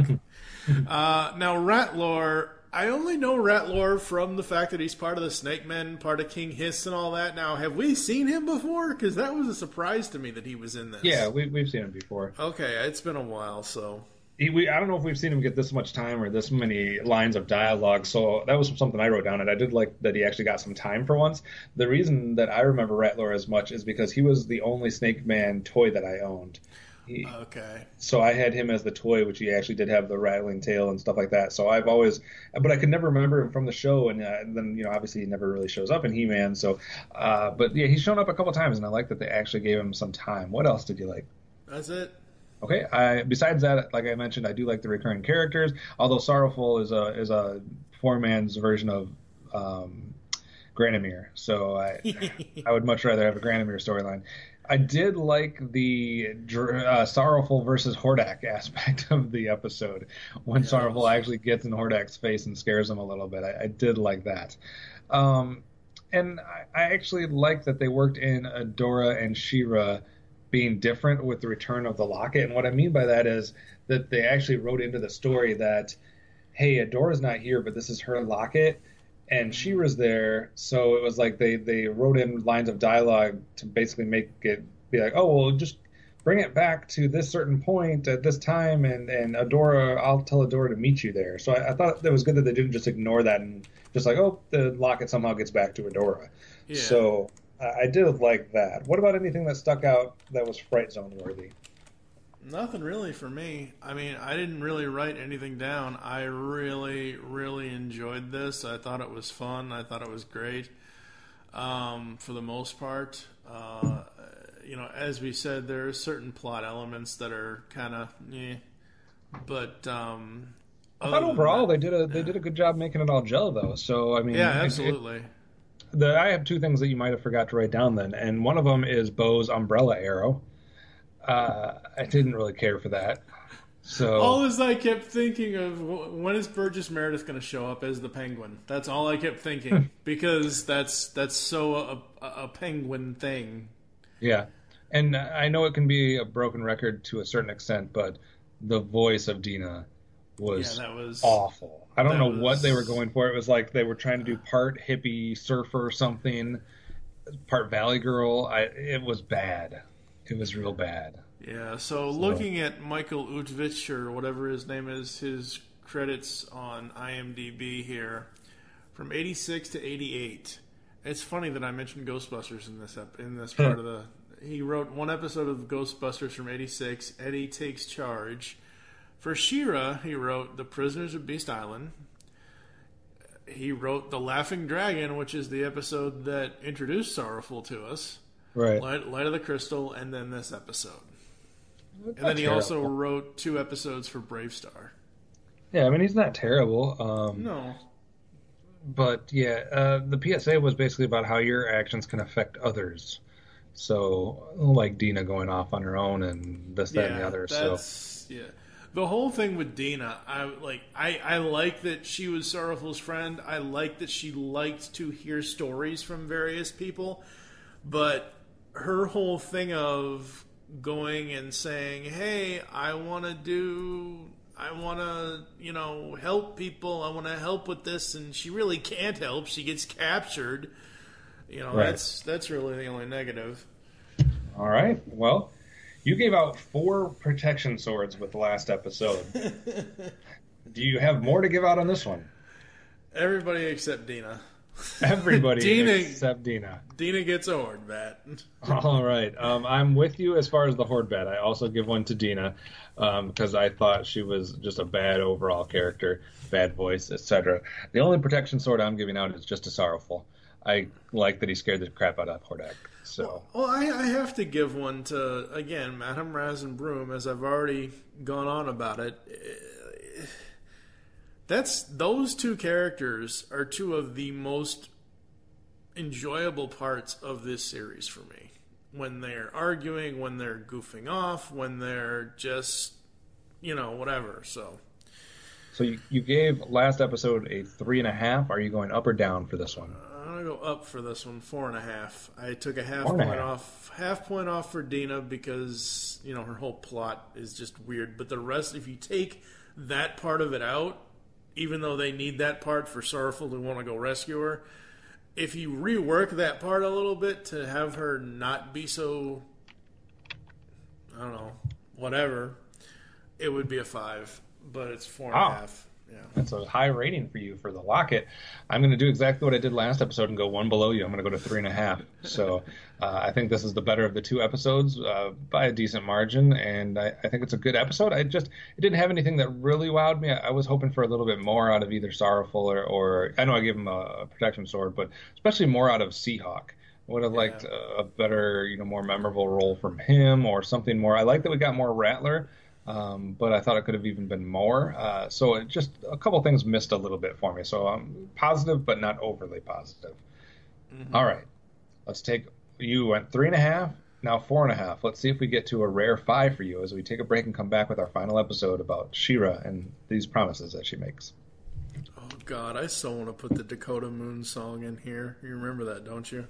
uh, now, Ratlore, I only know Ratlore from the fact that he's part of the Snake Men, part of King Hiss and all that. Now, have we seen him before? Because that was a surprise to me that he was in this. Yeah, we, we've seen him before. Okay, it's been a while, so... He, we, I don't know if we've seen him get this much time or this many lines of dialogue, so that was something I wrote down, and I did like that he actually got some time for once. The reason that I remember Ratlore as much is because he was the only Snake Man toy that I owned. He, okay. So I had him as the toy, which he actually did have the rattling tail and stuff like that. So I've always, but I could never remember him from the show, and, uh, and then, you know, obviously he never really shows up in He-Man. So, uh, but yeah, he's shown up a couple times, and I like that they actually gave him some time. What else did you like? That's it. Okay. I, besides that, like I mentioned, I do like the recurring characters. Although Sorrowful is a is a four man's version of um, Granomir, so I I would much rather have a Granomir storyline. I did like the uh, Sorrowful versus Hordak aspect of the episode when yes. Sorrowful actually gets in Hordak's face and scares him a little bit. I, I did like that. Um, and I, I actually like that they worked in Adora and She-Ra being different with the return of the locket. And what I mean by that is that they actually wrote into the story that, hey, Adora's not here, but this is her locket. And She-Ra's there, so it was like they, they wrote in lines of dialogue to basically make it be like, oh, well, just bring it back to this certain point at this time, and, and Adora, I'll tell Adora to meet you there. So I, I thought it was good that they didn't just ignore that and just like, oh, the locket somehow gets back to Adora. Yeah. So I, I did like that. What about anything that stuck out that was Fright Zone worthy? Nothing really for me. I mean, I didn't really write anything down. I really, really enjoyed this. I thought it was fun. I thought it was great um, for the most part. Uh, you know, as we said, there are certain plot elements that are kind of, eh. But um, I thought overall that, they did a they yeah. did a good job making it all gel, though. So I mean, yeah, absolutely. It, it, the, I have two things that you might have forgot to write down then, and one of them is Bo's umbrella arrow. Uh, I didn't really care for that. So all as I kept thinking of, when is Burgess Meredith going to show up as the Penguin? That's all I kept thinking because that's that's so a, a Penguin thing. Yeah, and I know it can be a broken record to a certain extent, but the voice of Dina was, yeah, that was awful. I don't know was... what they were going for. It was like they were trying to do part hippie surfer or something, part Valley Girl. I it was bad. It was real bad. Yeah, so, so looking at Michael Utvich, or whatever his name is, his credits on IMDb here, from eighty-six to eighty-eight. It's funny that I mentioned Ghostbusters in this ep- in this part of the... He wrote one episode of Ghostbusters from eighty-six, Eddie Takes Charge. For She-Ra, he wrote The Prisoners of Beast Island. He wrote The Laughing Dragon, which is the episode that introduced Sorrowful to us. Right. Light, Light of the Crystal, and then this episode. That's and then he terrible. also wrote two episodes for Brave Star. Yeah, I mean, he's not terrible. Um, no. But, yeah, uh, the P S A was basically about how your actions can affect others. So, like Dina going off on her own and this, that, yeah, and the other. That's, so. yeah. The whole thing with Dina, I like. I, I like that she was Sorrowful's friend. I like that she liked to hear stories from various people. But her whole thing of going and saying, hey, I want to do, I want to, you know, help people. I want to help with this. And she really can't help. She gets captured. You know, right. that's that's really the only negative. All right. Well, you gave out four protection swords with the last episode. Do you have more to give out on this one? Everybody except Dina. Everybody Dina, except Dina. Dina gets a horde bat. All right. Um, I'm with you as far as the horde bat. I also give one to Dina because um, I thought she was just a bad overall character, bad voice, et cetera. The only protection sword I'm giving out is just to Sorrowful. I like that he scared the crap out of Hordak. So. Well, I, I have to give one to, again, Madame Raz and Broom, as I've already gone on about it. That's those two characters are two of the most enjoyable parts of this series for me. When they're arguing, when they're goofing off, when they're just, you know, whatever. So, so you, you gave last episode a three and a half. Are you going up or down for this one? I'm gonna go up for this one, four and a half. I took a half Four and a point half. off, half point off for Dina because you know her whole plot is just weird. But the rest, if you take that part of it out, even though they need that part for Sorrowful to want to go rescue her, if you rework that part a little bit to have her not be so, I don't know, whatever, it would be a five. But it's four and Wow. a half. Yeah. That's a high rating for you for the Locket. I'm going to do exactly what I did last episode and go one below you. I'm going to go to three and a half. So uh, I think this is the better of the two episodes uh, by a decent margin, and I, I think it's a good episode. I just it didn't have anything that really wowed me. I, I was hoping for a little bit more out of either Sorrowful or, or I know I gave him a, a protection sword, but especially more out of Seahawk. I would have Yeah. liked a, a better, you know, more memorable role from him or something more. I like that we got more Rattler. Um, but I thought it could have even been more. Uh, so it just a couple things missed a little bit for me. So I'm positive, but not overly positive. Mm-hmm. All right, let's take. You went three and a half, now four and a half. Let's see if we get to a rare five for you as we take a break and come back with our final episode about She-Ra and these promises that she makes. Oh God, I so want to put the Dakota Moon song in here. You remember that, don't you?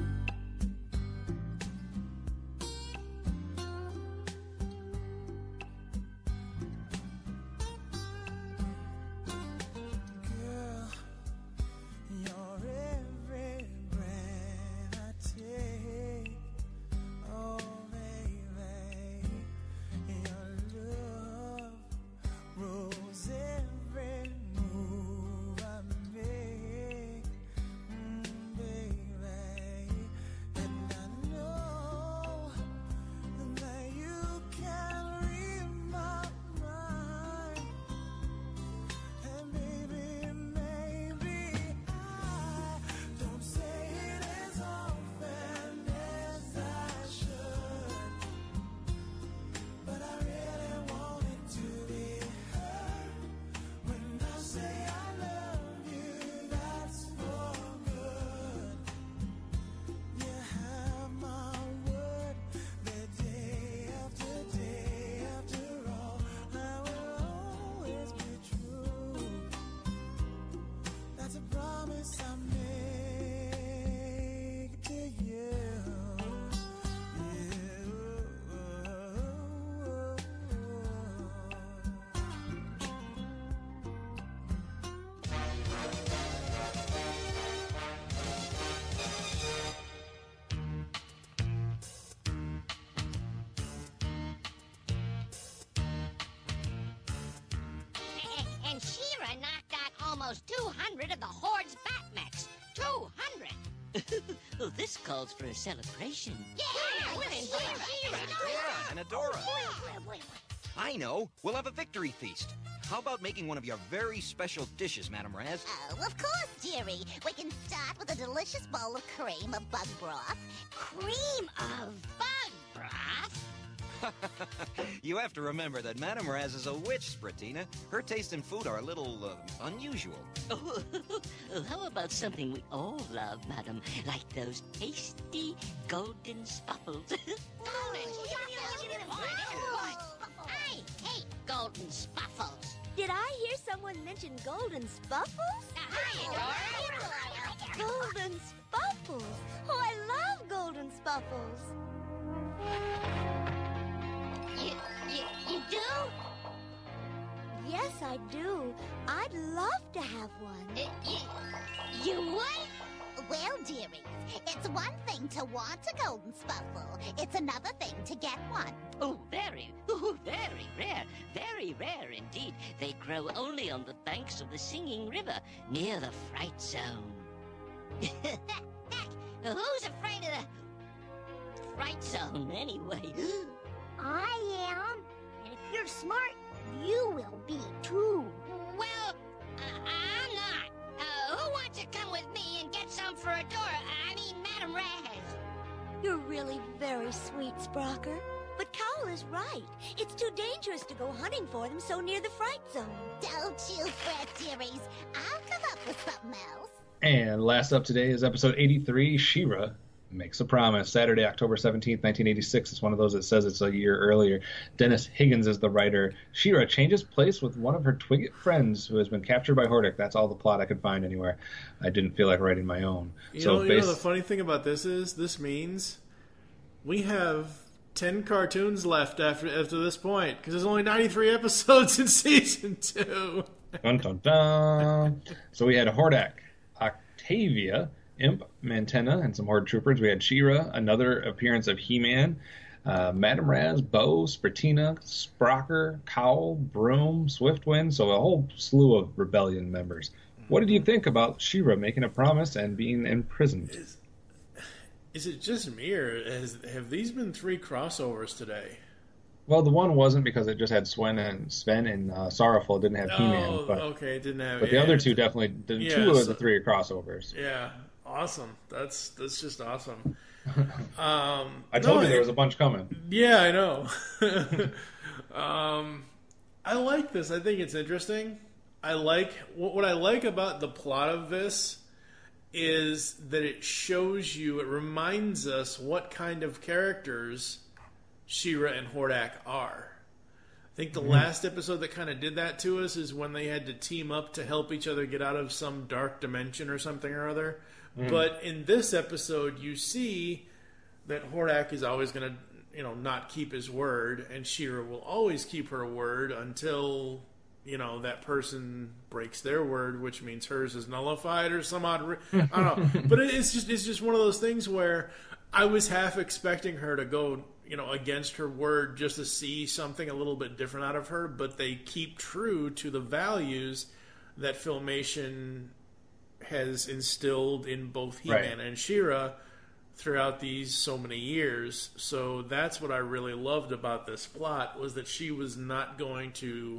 And She-Ra knocked out almost two hundred of the Horde's Batmechs. two hundred! Oh, this calls for a celebration. Yeah, we're in She-Ra. Yeah, and Adora. I know. We'll have a victory feast. How about making one of your very special dishes, Madame Raz? Oh, of course, dearie. We can start with a delicious bowl of cream of bug broth. Cream of bug broth? You have to remember that Madame Raz is a witch, Spratina. Her taste in food are a little uh, unusual. Oh, how about something we all love, madam, like those tasty golden spuffles? Golden I hate golden spuffles. Did I hear someone mention golden spuffles? Golden spuffles! Oh, I love golden spuffles! You, you, you do? Yes, I do. I'd love to have one. Uh, you, you would? Well, dearies, it's one thing to want a golden spuffle. It's another thing to get one. Oh, very, oh, very rare. Very rare indeed. They grow only on the banks of the Singing River, near the Fright Zone. Heck, who's afraid of the Fright Zone, anyway? I am. And if you're smart, you will be too. Well, uh, I'm not. Uh, who wants to come with me and get some for Adora? I mean, Madame Raz. You're really very sweet, Sprocker. But Cowl is right. It's too dangerous to go hunting for them so near the Fright Zone. Don't you fret, dearies. I'll come up with something else. And last up today is episode eighty-three, She-Ra Makes a Promise. Saturday, October seventeenth, nineteen eighty-six. It's one of those that says it's a year earlier. Dennis Higgins is the writer. She-Ra changes place with one of her Twigget friends who has been captured by Hordak. That's all the plot I could find anywhere. I didn't feel like writing my own. You, so know, you based... know, the funny thing about this is, this means we have ten cartoons left after after this point, because there's only ninety-three episodes in season two. Dun, dun, dun. So we had Hordak, Octavia, Imp, Mantenna, and some Horde troopers. We had She-Ra, another appearance of He-Man, uh, Madame Raz, Bo, Spratina, Sprocker, Cowl, Broom, Swiftwind, so a whole slew of Rebellion members. What did you think about She-Ra making a promise and being imprisoned? Is, is it just me, or has, have these been three crossovers today? Well, the one wasn't because it just had Sven and Sven and uh, Sorrowful. It didn't have He-Man. Oh, but, okay, it didn't have. But yeah. the other two definitely. The Yeah, two so, of the three are crossovers. Yeah, awesome. That's that's just awesome. Um, I told no, you there was a bunch coming. Yeah, I know. um, I like this. I think it's interesting. I like what, what I like about the plot of this is that it shows you. It reminds us what kind of characters She-Ra and Hordak are. I think the mm-hmm. last episode that kind of did that to us is when they had to team up to help each other get out of some dark dimension or something or other. Mm. But in this episode, you see that Hordak is always going to, you know, not keep his word, and She-Ra will always keep her word until, you know, that person breaks their word, which means hers is nullified or some odd. Re- I don't know, but it's just it's just one of those things where I was half expecting her to go, you know, against her word just to see something a little bit different out of her, but they keep true to the values that Filmation has instilled in both He-Man right. and She-Ra throughout these so many years. So that's what I really loved about this plot, was that she was not going to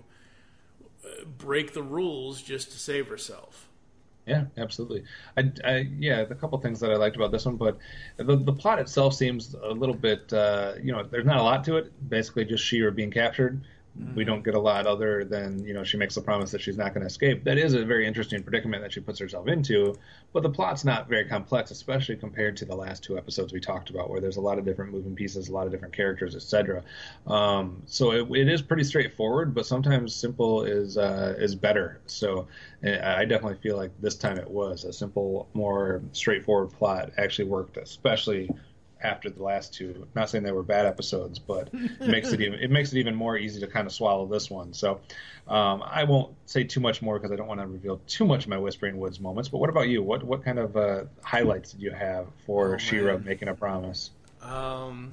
break the rules just to save herself. Yeah, absolutely. I, I, yeah, the couple things that I liked about this one, but the, the plot itself seems a little bit, uh, you know, there's not a lot to it. Basically, just She-Ra being captured. Mm-hmm. We don't get a lot other than, you know, she makes a promise that she's not going to escape. That is a very interesting predicament that she puts herself into, but the plot's not very complex, especially compared to the last two episodes we talked about, where there's a lot of different moving pieces, a lot of different characters, et cetera. Um, so it, it is pretty straightforward, but sometimes simple is uh, is better. So I definitely feel like this time it was a simple, more straightforward plot actually worked, especially after the last two. Not saying they were bad episodes, but it makes it even it makes it even more easy to kind of swallow this one. So um, I won't say too much more because I don't want to reveal too much of my Whispering Woods moments. But what about you? What what kind of uh, highlights did you have for oh, She-Ra making a promise? Um,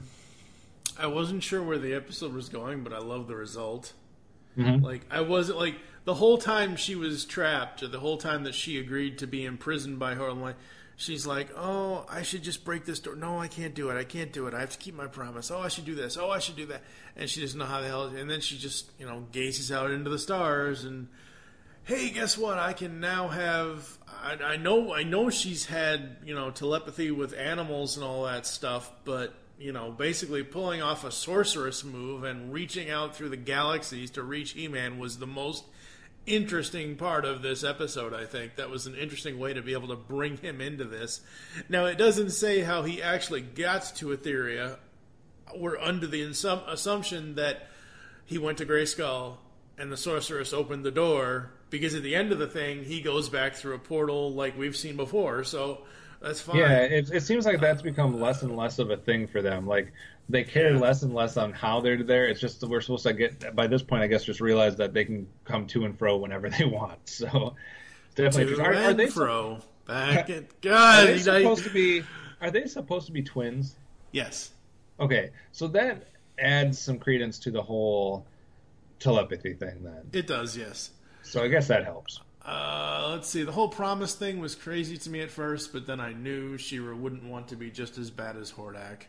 I wasn't sure where the episode was going, but I love the result. Mm-hmm. Like I wasn't like the whole time she was trapped, or the whole time that she agreed to be imprisoned by her. Like, she's like, oh, I should just break this door. No, I can't do it. I can't do it. I have to keep my promise. Oh, I should do this. Oh, I should do that. And she doesn't know how the hell. And then she just, you know, gazes out into the stars and, hey, guess what? I can now have. I, I know. I know she's had, you know, telepathy with animals and all that stuff, but you know, basically pulling off a sorceress move and reaching out through the galaxies to reach He-Man was the most interesting part of this episode, I think. That was an interesting way to be able to bring him into this. Now, it doesn't say how he actually got to Etheria. We're under the insum- assumption that he went to Grayskull and the sorceress opened the door, because at the end of the thing, he goes back through a portal like we've seen before, so that's fine. Yeah, it, it seems like that's become less and less of a thing for them. Like, they care yeah. less and less on how they're there. It's just that we're supposed to get, by this point, I guess, just realize that they can come to and fro whenever they want. So, definitely. To Are, and are they fro. Back at God. Are they supposed to be? Are they supposed to be twins? Yes. Okay, so that adds some credence to the whole telepathy thing. Then it does. Yes. So I guess that helps. Uh, let's see. The whole promise thing was crazy to me at first, but then I knew She-Ra wouldn't want to be just as bad as Hordak.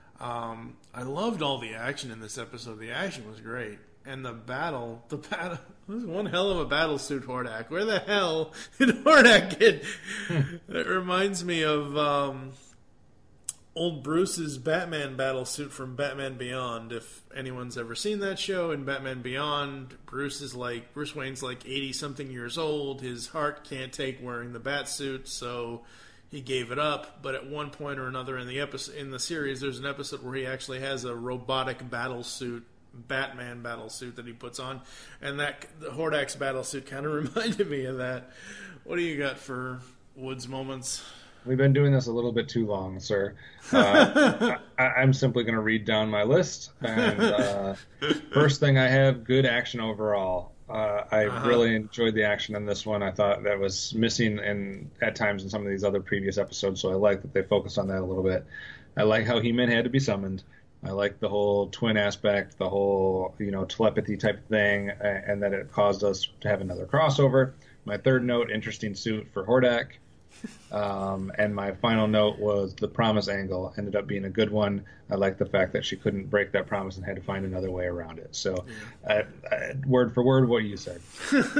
Um, I loved all the action in this episode. The action was great. And the battle, the battle, it was one hell of a battle suit, Hordak. Where the hell did Hordak get? It reminds me of, um, old Bruce's Batman battle suit from Batman Beyond. If anyone's ever seen that show, in Batman Beyond, Bruce is like Bruce Wayne's like eighty something years old. His heart can't take wearing the bat suit, so he gave it up. But at one point or another in the episode in the series, there's an episode where he actually has a robotic battle suit, Batman battle suit that he puts on, and that the Hordak's battle suit kind of reminded me of that. What do you got for Woods moments? We've been doing this a little bit too long, sir. Uh, I, I'm simply going to read down my list. And uh, first thing I have, good action overall. Uh, I uh-huh. really enjoyed the action in this one. I thought that was missing in at times in some of these other previous episodes, so I like that they focused on that a little bit. I like how He-Man had to be summoned. I like the whole twin aspect, the whole, you know, telepathy type thing, and that it caused us to have another crossover. My third note, interesting suit for Hordak. Um, and my final note was the promise angle ended up being a good one. I like the fact that she couldn't break that promise and had to find another way around it. So, uh, uh, word for word, what you said.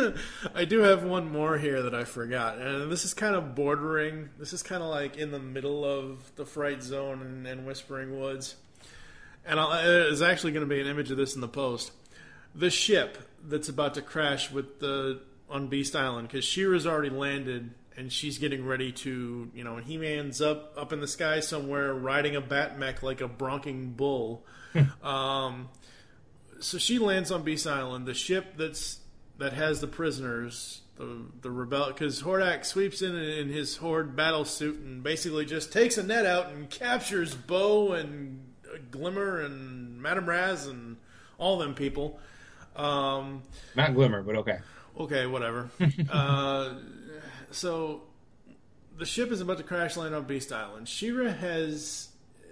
I do have one more here that I forgot, and this is kind of bordering. This is kind of like in the middle of the Fright Zone and, and Whispering Woods. And I'll, there's actually going to be an image of this in the post. The ship that's about to crash with the on Beast Island, because She-Ra's already landed. And she's getting ready to, you know, and He-Man's up up in the sky somewhere riding a Batmech like a bronking bull. um, so she lands on Beast Island. The ship that's that has the prisoners, the the rebel, because Hordak sweeps in in his Horde battle suit and basically just takes a net out and captures Bo and Glimmer and Madame Raz and all them people. Um, Not Glimmer, but okay. Okay, whatever. uh, So, the ship is about to crash land on Beast Island. She-Ra has...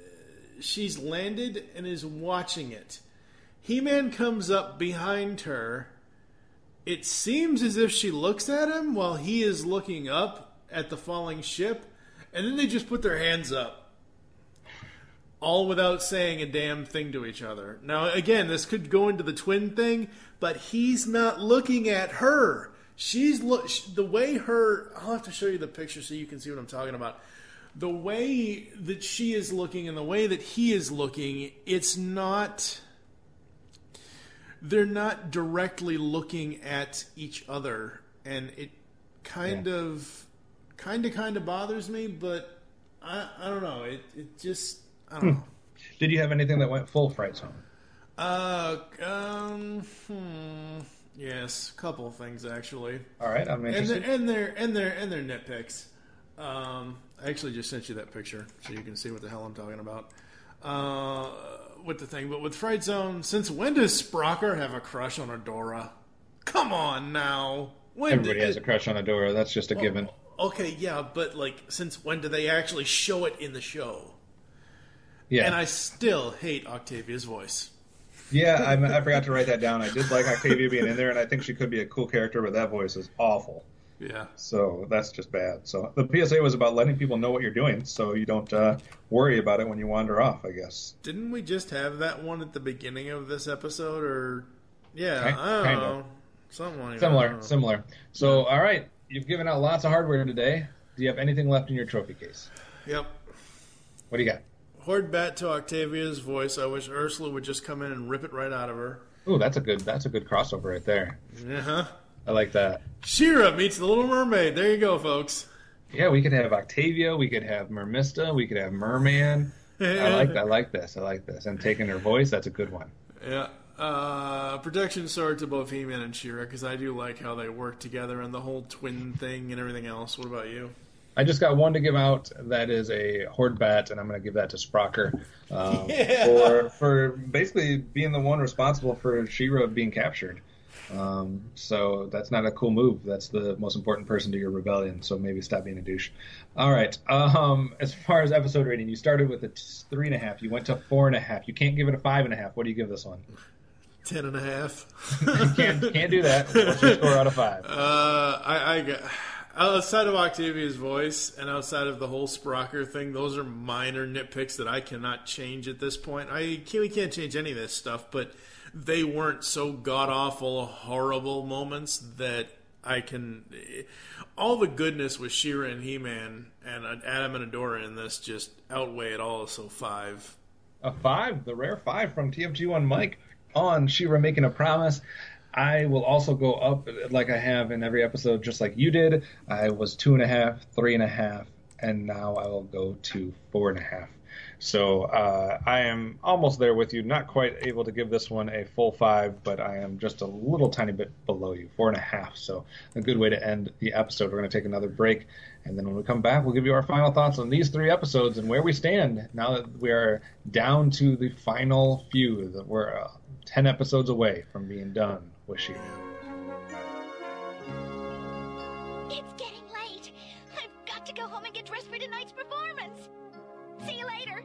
She's landed and is watching it. He-Man comes up behind her. It seems as if she looks at him while he is looking up at the falling ship. And then they just put their hands up. All without saying a damn thing to each other. Now, again, this could go into the twin thing, but he's not looking at her. She's look the way her. I'll have to show you the picture so you can see what I'm talking about. The way that she is looking and the way that he is looking, it's not. They're not directly looking at each other, and it kind yeah. of, kind of, kind of bothers me. But I, I don't know. It, it just, I don't hmm. know. Did you have anything that went full Fright Zone? Uh, um, hmm. Yes, a couple of things actually. All right, I'm interested. And they're and they're and they're, and they're nitpicks. Um, I actually just sent you that picture so you can see what the hell I'm talking about. Uh, with the thing, but with Fright Zone, since when does Sprocker have a crush on Adora? Come on now. When Everybody did, has a crush on Adora. That's just a oh, given. Okay, yeah, but like, since when do they actually show it in the show? Yeah. And I still hate Octavia's voice. Yeah, I, I forgot to write that down. I did like Octavia being in there, and I think she could be a cool character, but that voice is awful. Yeah. So that's just bad. So the P S A was about letting people know what you're doing, so you don't uh, worry about it when you wander off, I guess. Didn't we just have that one at the beginning of this episode, or yeah, kind, I don't kind know, of. something like similar, that. Similar. So all right, you've given out lots of hardware today. Do you have anything left in your trophy case? Yep. What do you got? Horde bat to Octavia's voice. I wish Ursula would just come in and rip it right out of her. Ooh, that's a good that's a good crossover right there. Uh-huh. I like that. She-Ra meets the Little Mermaid. There you go, folks. Yeah, we could have Octavia, we could have Mermista, we could have Merman. I like I like this. I like this. And taking her voice, that's a good one. Yeah. Uh, protection sword to both He-Man and She-Ra, because I do like how they work together and the whole twin thing and everything else. What about you? I just got one to give out. That is a Horde bat, and I'm going to give that to Sprocker um, yeah. for for basically being the one responsible for She-Ra being captured. Um, so that's not a cool move. That's the most important person to your rebellion. So maybe stop being a douche. All right. Um, as far as episode rating, you started with a t- three and a half. You went to four and a half. You can't give it a five and a half. What do you give this one? Ten and a half. you can't can't do that. What's your score out of five? Uh, I, I got. Outside of Octavia's voice and outside of the whole Sprocker thing, those are minor nitpicks that I cannot change at this point. I can't, we can't change any of this stuff, but they weren't so god-awful, horrible moments that I can... all the goodness with She-Ra and He-Man and Adam and Adora in this just outweigh it all, so five. A five, the rare five from T F G one Mike on She-Ra Making a Promise. I will also go up like I have in every episode, just like you did. I was two and a half, three and a half, and now I will go to four and a half. So uh, I am almost there with you. Not quite able to give this one a full five, but I am just a little tiny bit below you, four and a half. So a good way to end the episode. We're going to take another break, and then when we come back, we'll give you our final thoughts on these three episodes and where we stand now that we are down to the final few. That we're uh, ten episodes away from being done with She-Ra. It's getting late. I've got to go home and get dressed for tonight's performance. See you later.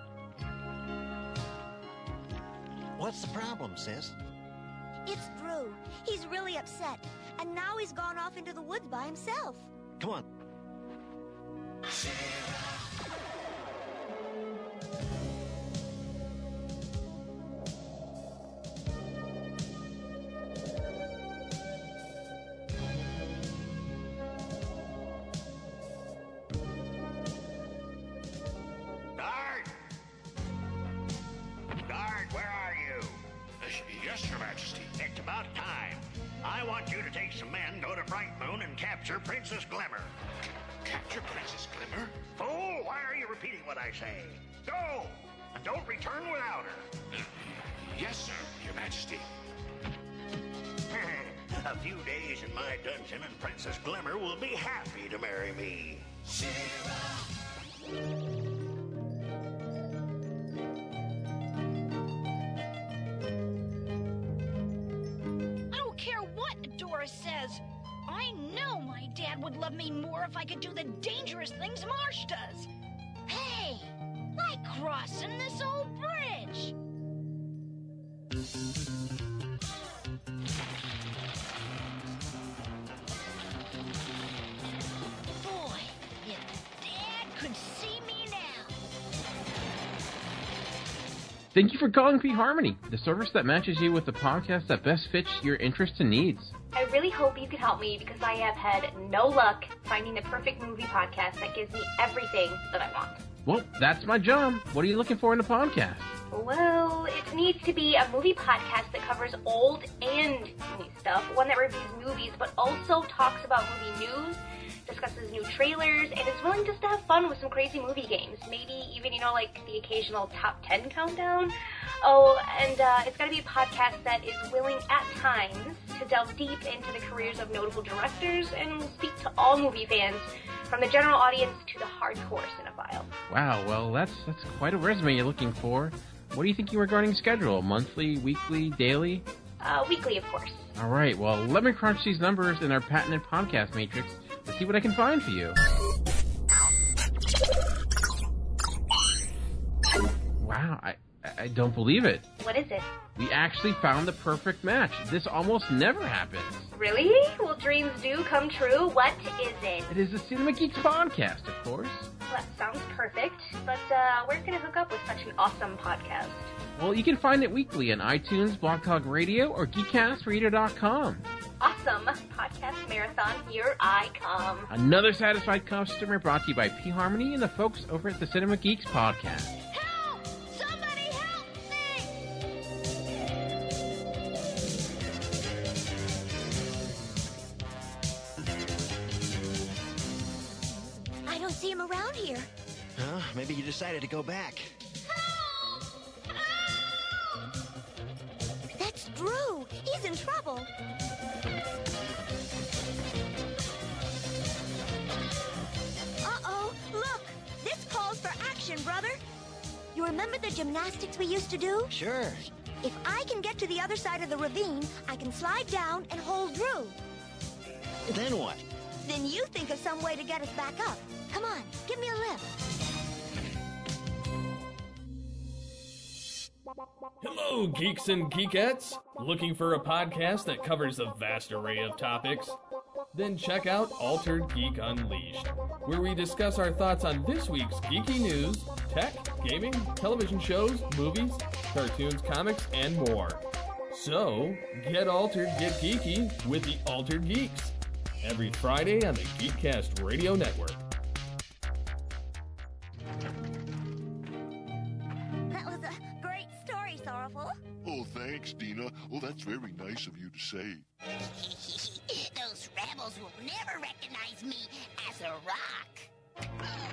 What's the problem, sis? It's Drew. He's really upset. And now he's gone off into the woods by himself. Come on. Capture Princess Glimmer. Capture Princess Glimmer? Fool, why are you repeating what I say? Go! And don't return without her. Uh, yes, sir, Your Majesty. A few days in my dungeon and Princess Glimmer will be happy to marry me. I don't care what Adora says. I know my dad would love me more if I could do the dangerous things Marsh does. Hey, like crossing this old bridge. Boy, if Dad could see me now. Thank you for calling P-Harmony, the service that matches you with the podcast that best fits your interests and needs. I really hope you can help me because I have had no luck finding the perfect movie podcast that gives me everything that I want. Well, that's my job. What are you looking for in a podcast? Well, it needs to be a movie podcast that covers old and new stuff, one that reviews movies but also talks about movie news, discusses new trailers, and is willing just to have fun with some crazy movie games. Maybe even, you know, like the occasional top ten countdown. Oh, and uh, it's got to be a podcast that is willing at times to delve deep into the careers of notable directors and speak to all movie fans, from the general audience to the hardcore cinephile. Wow, well, that's that's quite a resume you're looking for. What do you think regarding schedule? Monthly, weekly, daily? Uh, weekly, of course. All right, well, let me crunch these numbers in our patented podcast matrix to see what I can find for you. Wow, I, I don't believe it. What is it? We actually found the perfect match. This almost never happens. Really? Well, dreams do come true. What is it? It is the Cinema Geeks podcast, of course. Well, that sounds perfect, but uh, where can I hook up with such an awesome podcast? Well, you can find it weekly on iTunes, Blog Talk Radio, or geek cast radio dot com. Awesome. Podcast marathon, here I come. Another satisfied customer brought to you by P-Harmony and the folks over at the Cinema Geeks podcast. Help! Somebody help me! I don't see him around here. Huh? Maybe you decided to go back. That's Drew. He's in trouble. Uh-oh. Look. This calls for action, brother. You remember the gymnastics we used to do? Sure. If I can get to the other side of the ravine, I can slide down and hold Drew. Then what? Then you think of some way to get us back up. Come on, give me a lift. Hello, geeks and geekettes! Looking for a podcast that covers a vast array of topics? Then check out Altered Geek Unleashed, where we discuss our thoughts on this week's geeky news, tech, gaming, television shows, movies, cartoons, comics, and more. So, get altered, get geeky with the Altered Geeks. every Friday on the Geekcast Radio Network. That was a great story, Sorrowful. Oh, thanks, Dina. Oh, that's very nice of you to say. Those rebels will never recognize me as a rock.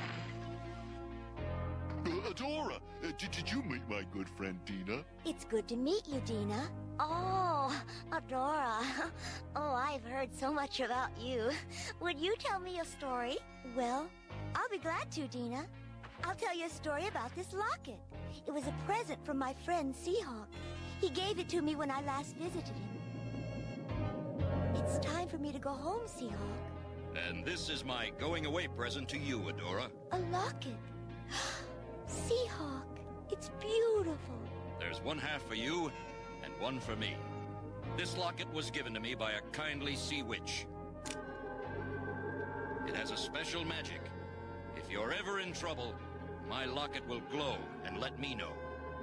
Uh, Adora, uh, did, did you meet my good friend Dina? It's good to meet you, Dina. Oh, Adora. Oh, I've heard so much about you. Would you tell me a story? Well, I'll be glad to, Dina. I'll tell you a story about this locket. It was a present from my friend Seahawk. He gave it to me when I last visited him. It's time for me to go home, Seahawk. And this is my going away present to you, Adora. A locket. Seahawk, it's beautiful. There's one half for you, and one for me. This locket was given to me by a kindly sea witch. It has a special magic. If you're ever in trouble, my locket will glow and let me know.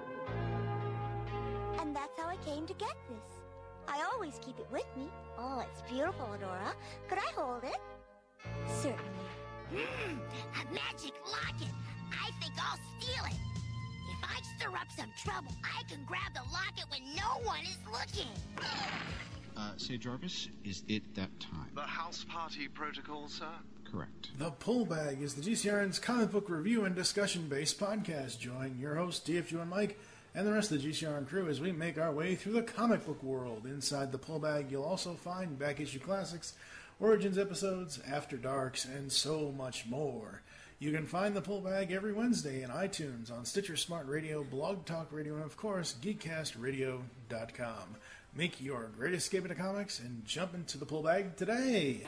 And that's how I came to get this. I always keep it with me. Oh, it's beautiful, Adora. Could I hold it? Certainly. Hmm, a magic locket. I think I'll steal it. If I stir up some trouble, I can grab the locket when no one is looking. Uh, say, Jarvis, is it that time? The house party protocol, sir? Correct. The Pull Bag is the G C R N's comic book review and discussion-based podcast. Join your hosts, D F G and Mike, and the rest of the G C R N crew as we make our way through the comic book world. Inside the Pull Bag, you'll also find back-issue classics, Origins episodes, After Darks, and so much more. You can find the Pull Bag every Wednesday in iTunes, on Stitcher Smart Radio, Blog Talk Radio, and of course, geekcast radio dot com. Make your great escape into comics and jump into the Pull Bag today.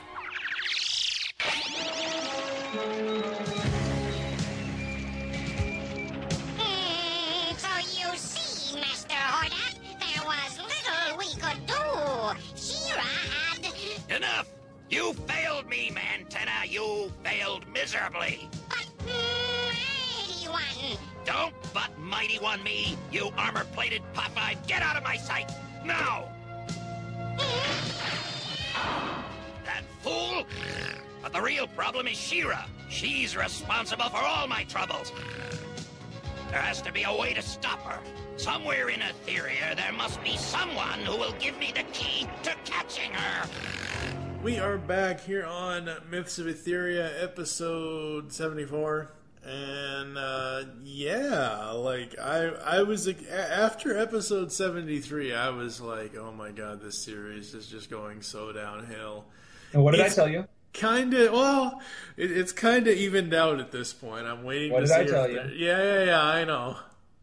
Mm, so you see, Master Hordak, there was little we could do. She-Ra had... Enough! You failed me, Mantenna. You failed miserably. But, Mighty One... Don't but Mighty One me, you armor-plated Popeye. Get out of my sight, now! That fool! But the real problem is She-Ra. She's responsible for all my troubles. There has to be a way to stop her. Somewhere in Etheria, there must be someone who will give me the key to catching her. We are back here on Myths of Etheria, episode seventy-four, and uh, yeah, like I, I was after episode seventy-three, I was like, oh my god, this series is just going so downhill. And what did it's I tell you? Kind of, well, it, it's kind of evened out at this point. I'm waiting what to see. What see did I tell if you? Yeah, yeah, yeah, I know.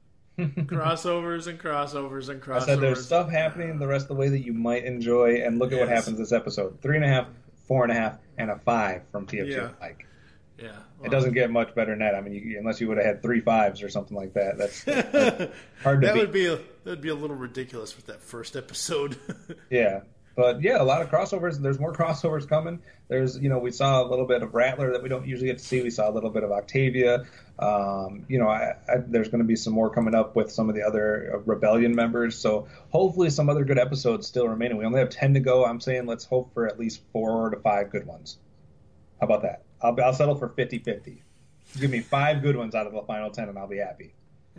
crossovers and crossovers and crossovers. I said there's stuff happening the rest of the way that you might enjoy, and look at yes. what happens this episode. Three and a half, four and a half, and a five from T F G yeah. Mike. Yeah, well, it doesn't get much better than that. I mean, you, unless you would have had three fives or something like that. That's, that's hard to that beat. would be a, that would be a little ridiculous with that first episode. yeah, but yeah, a lot of crossovers. There's more crossovers coming. There's, you know, we saw a little bit of Rattler that we don't usually get to see. We saw a little bit of Octavia. Um, you know, I, I, there's going to be some more coming up with some of the other uh, Rebellion members. So hopefully some other good episodes still remaining. We only have ten to go. I'm saying let's hope for at least four to five good ones. How about that? I'll, I'll settle for fifty-fifty. Give me five good ones out of the final ten, and I'll be happy.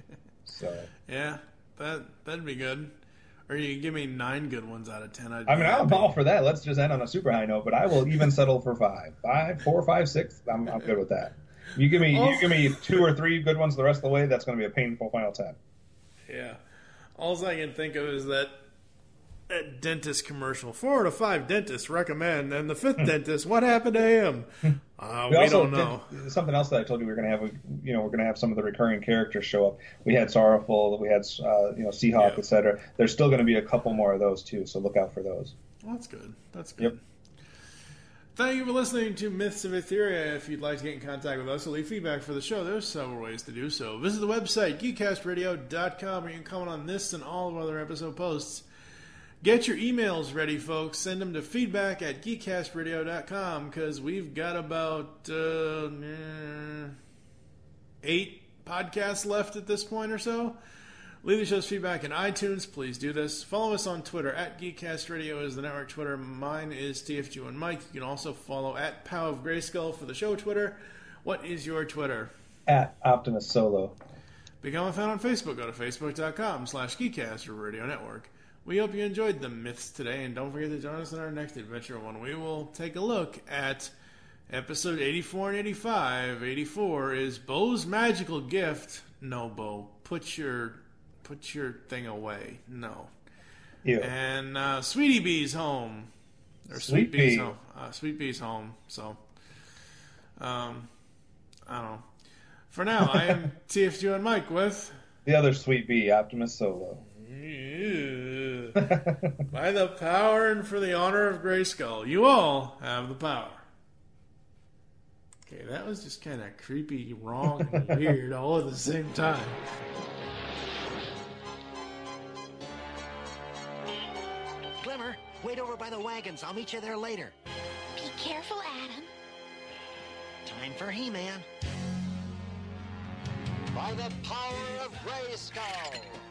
So yeah, that that'd be good. Or you can give me nine good ones out of ten. I'd I mean, happy. I'll ball for that. Let's just end on a super high note. But I will even settle for five, five, four, five, six. I'm, I'm good with that. You give me, also, you give me two or three good ones the rest of the way. That's going to be a painful final ten. Yeah. All I can think of is that, that dentist commercial. Four to five dentists recommend, and the fifth dentist, what happened to him? Uh, we, we also don't know. Did, something else that I told you we were going to have. You know, we're going to have some of the recurring characters show up. We had Sorrowful, we had uh, you know Seahawk, yeah. et cetera. There's still going to be a couple more of those too. So look out for those. Well, that's good. That's good. Yep. Thank you for listening to Myths of Etheria. If you'd like to get in contact with us or leave feedback for the show, there's several ways to do so. Visit the website, geekcast radio dot com, where you can comment on this and all of our other episode posts. Get your emails ready, folks. Send them to feedback at geekcast radio dot com, because we've got about uh, eight podcasts left at this point or so. Leave the show's feedback in iTunes. Please do this. Follow us on Twitter. At Geekcast Radio is the network Twitter. Mine is T F G one Mike. You can also follow at Pow of Grayskull for the show Twitter. What is your Twitter? At Optimus Solo. Become a fan on Facebook. Go to facebook.com slash Geekcast Radio Network. We hope you enjoyed the myths today, and don't forget to join us in our next adventure when we will take a look at episode eighty-four and eighty-five. eighty-four is Bo's Magical Gift. No, Bo, put your put your thing away. No. Ew. And uh, Sweetie Bee's home. Or Sweet Sweet Bee's Bee. home. Uh, Sweet Bee's home. So, um, I don't know. For now, I am T F G and Mike with the other Sweet Bee, Optimus Solo. By the power and for the honor of Grayskull, you all have the power. Okay, that was just kind of creepy, wrong, and weird all at the same time. Glimmer, wait over by the wagons. I'll meet you there later. Be careful, Adam. Time for He-Man. By the power of Grayskull.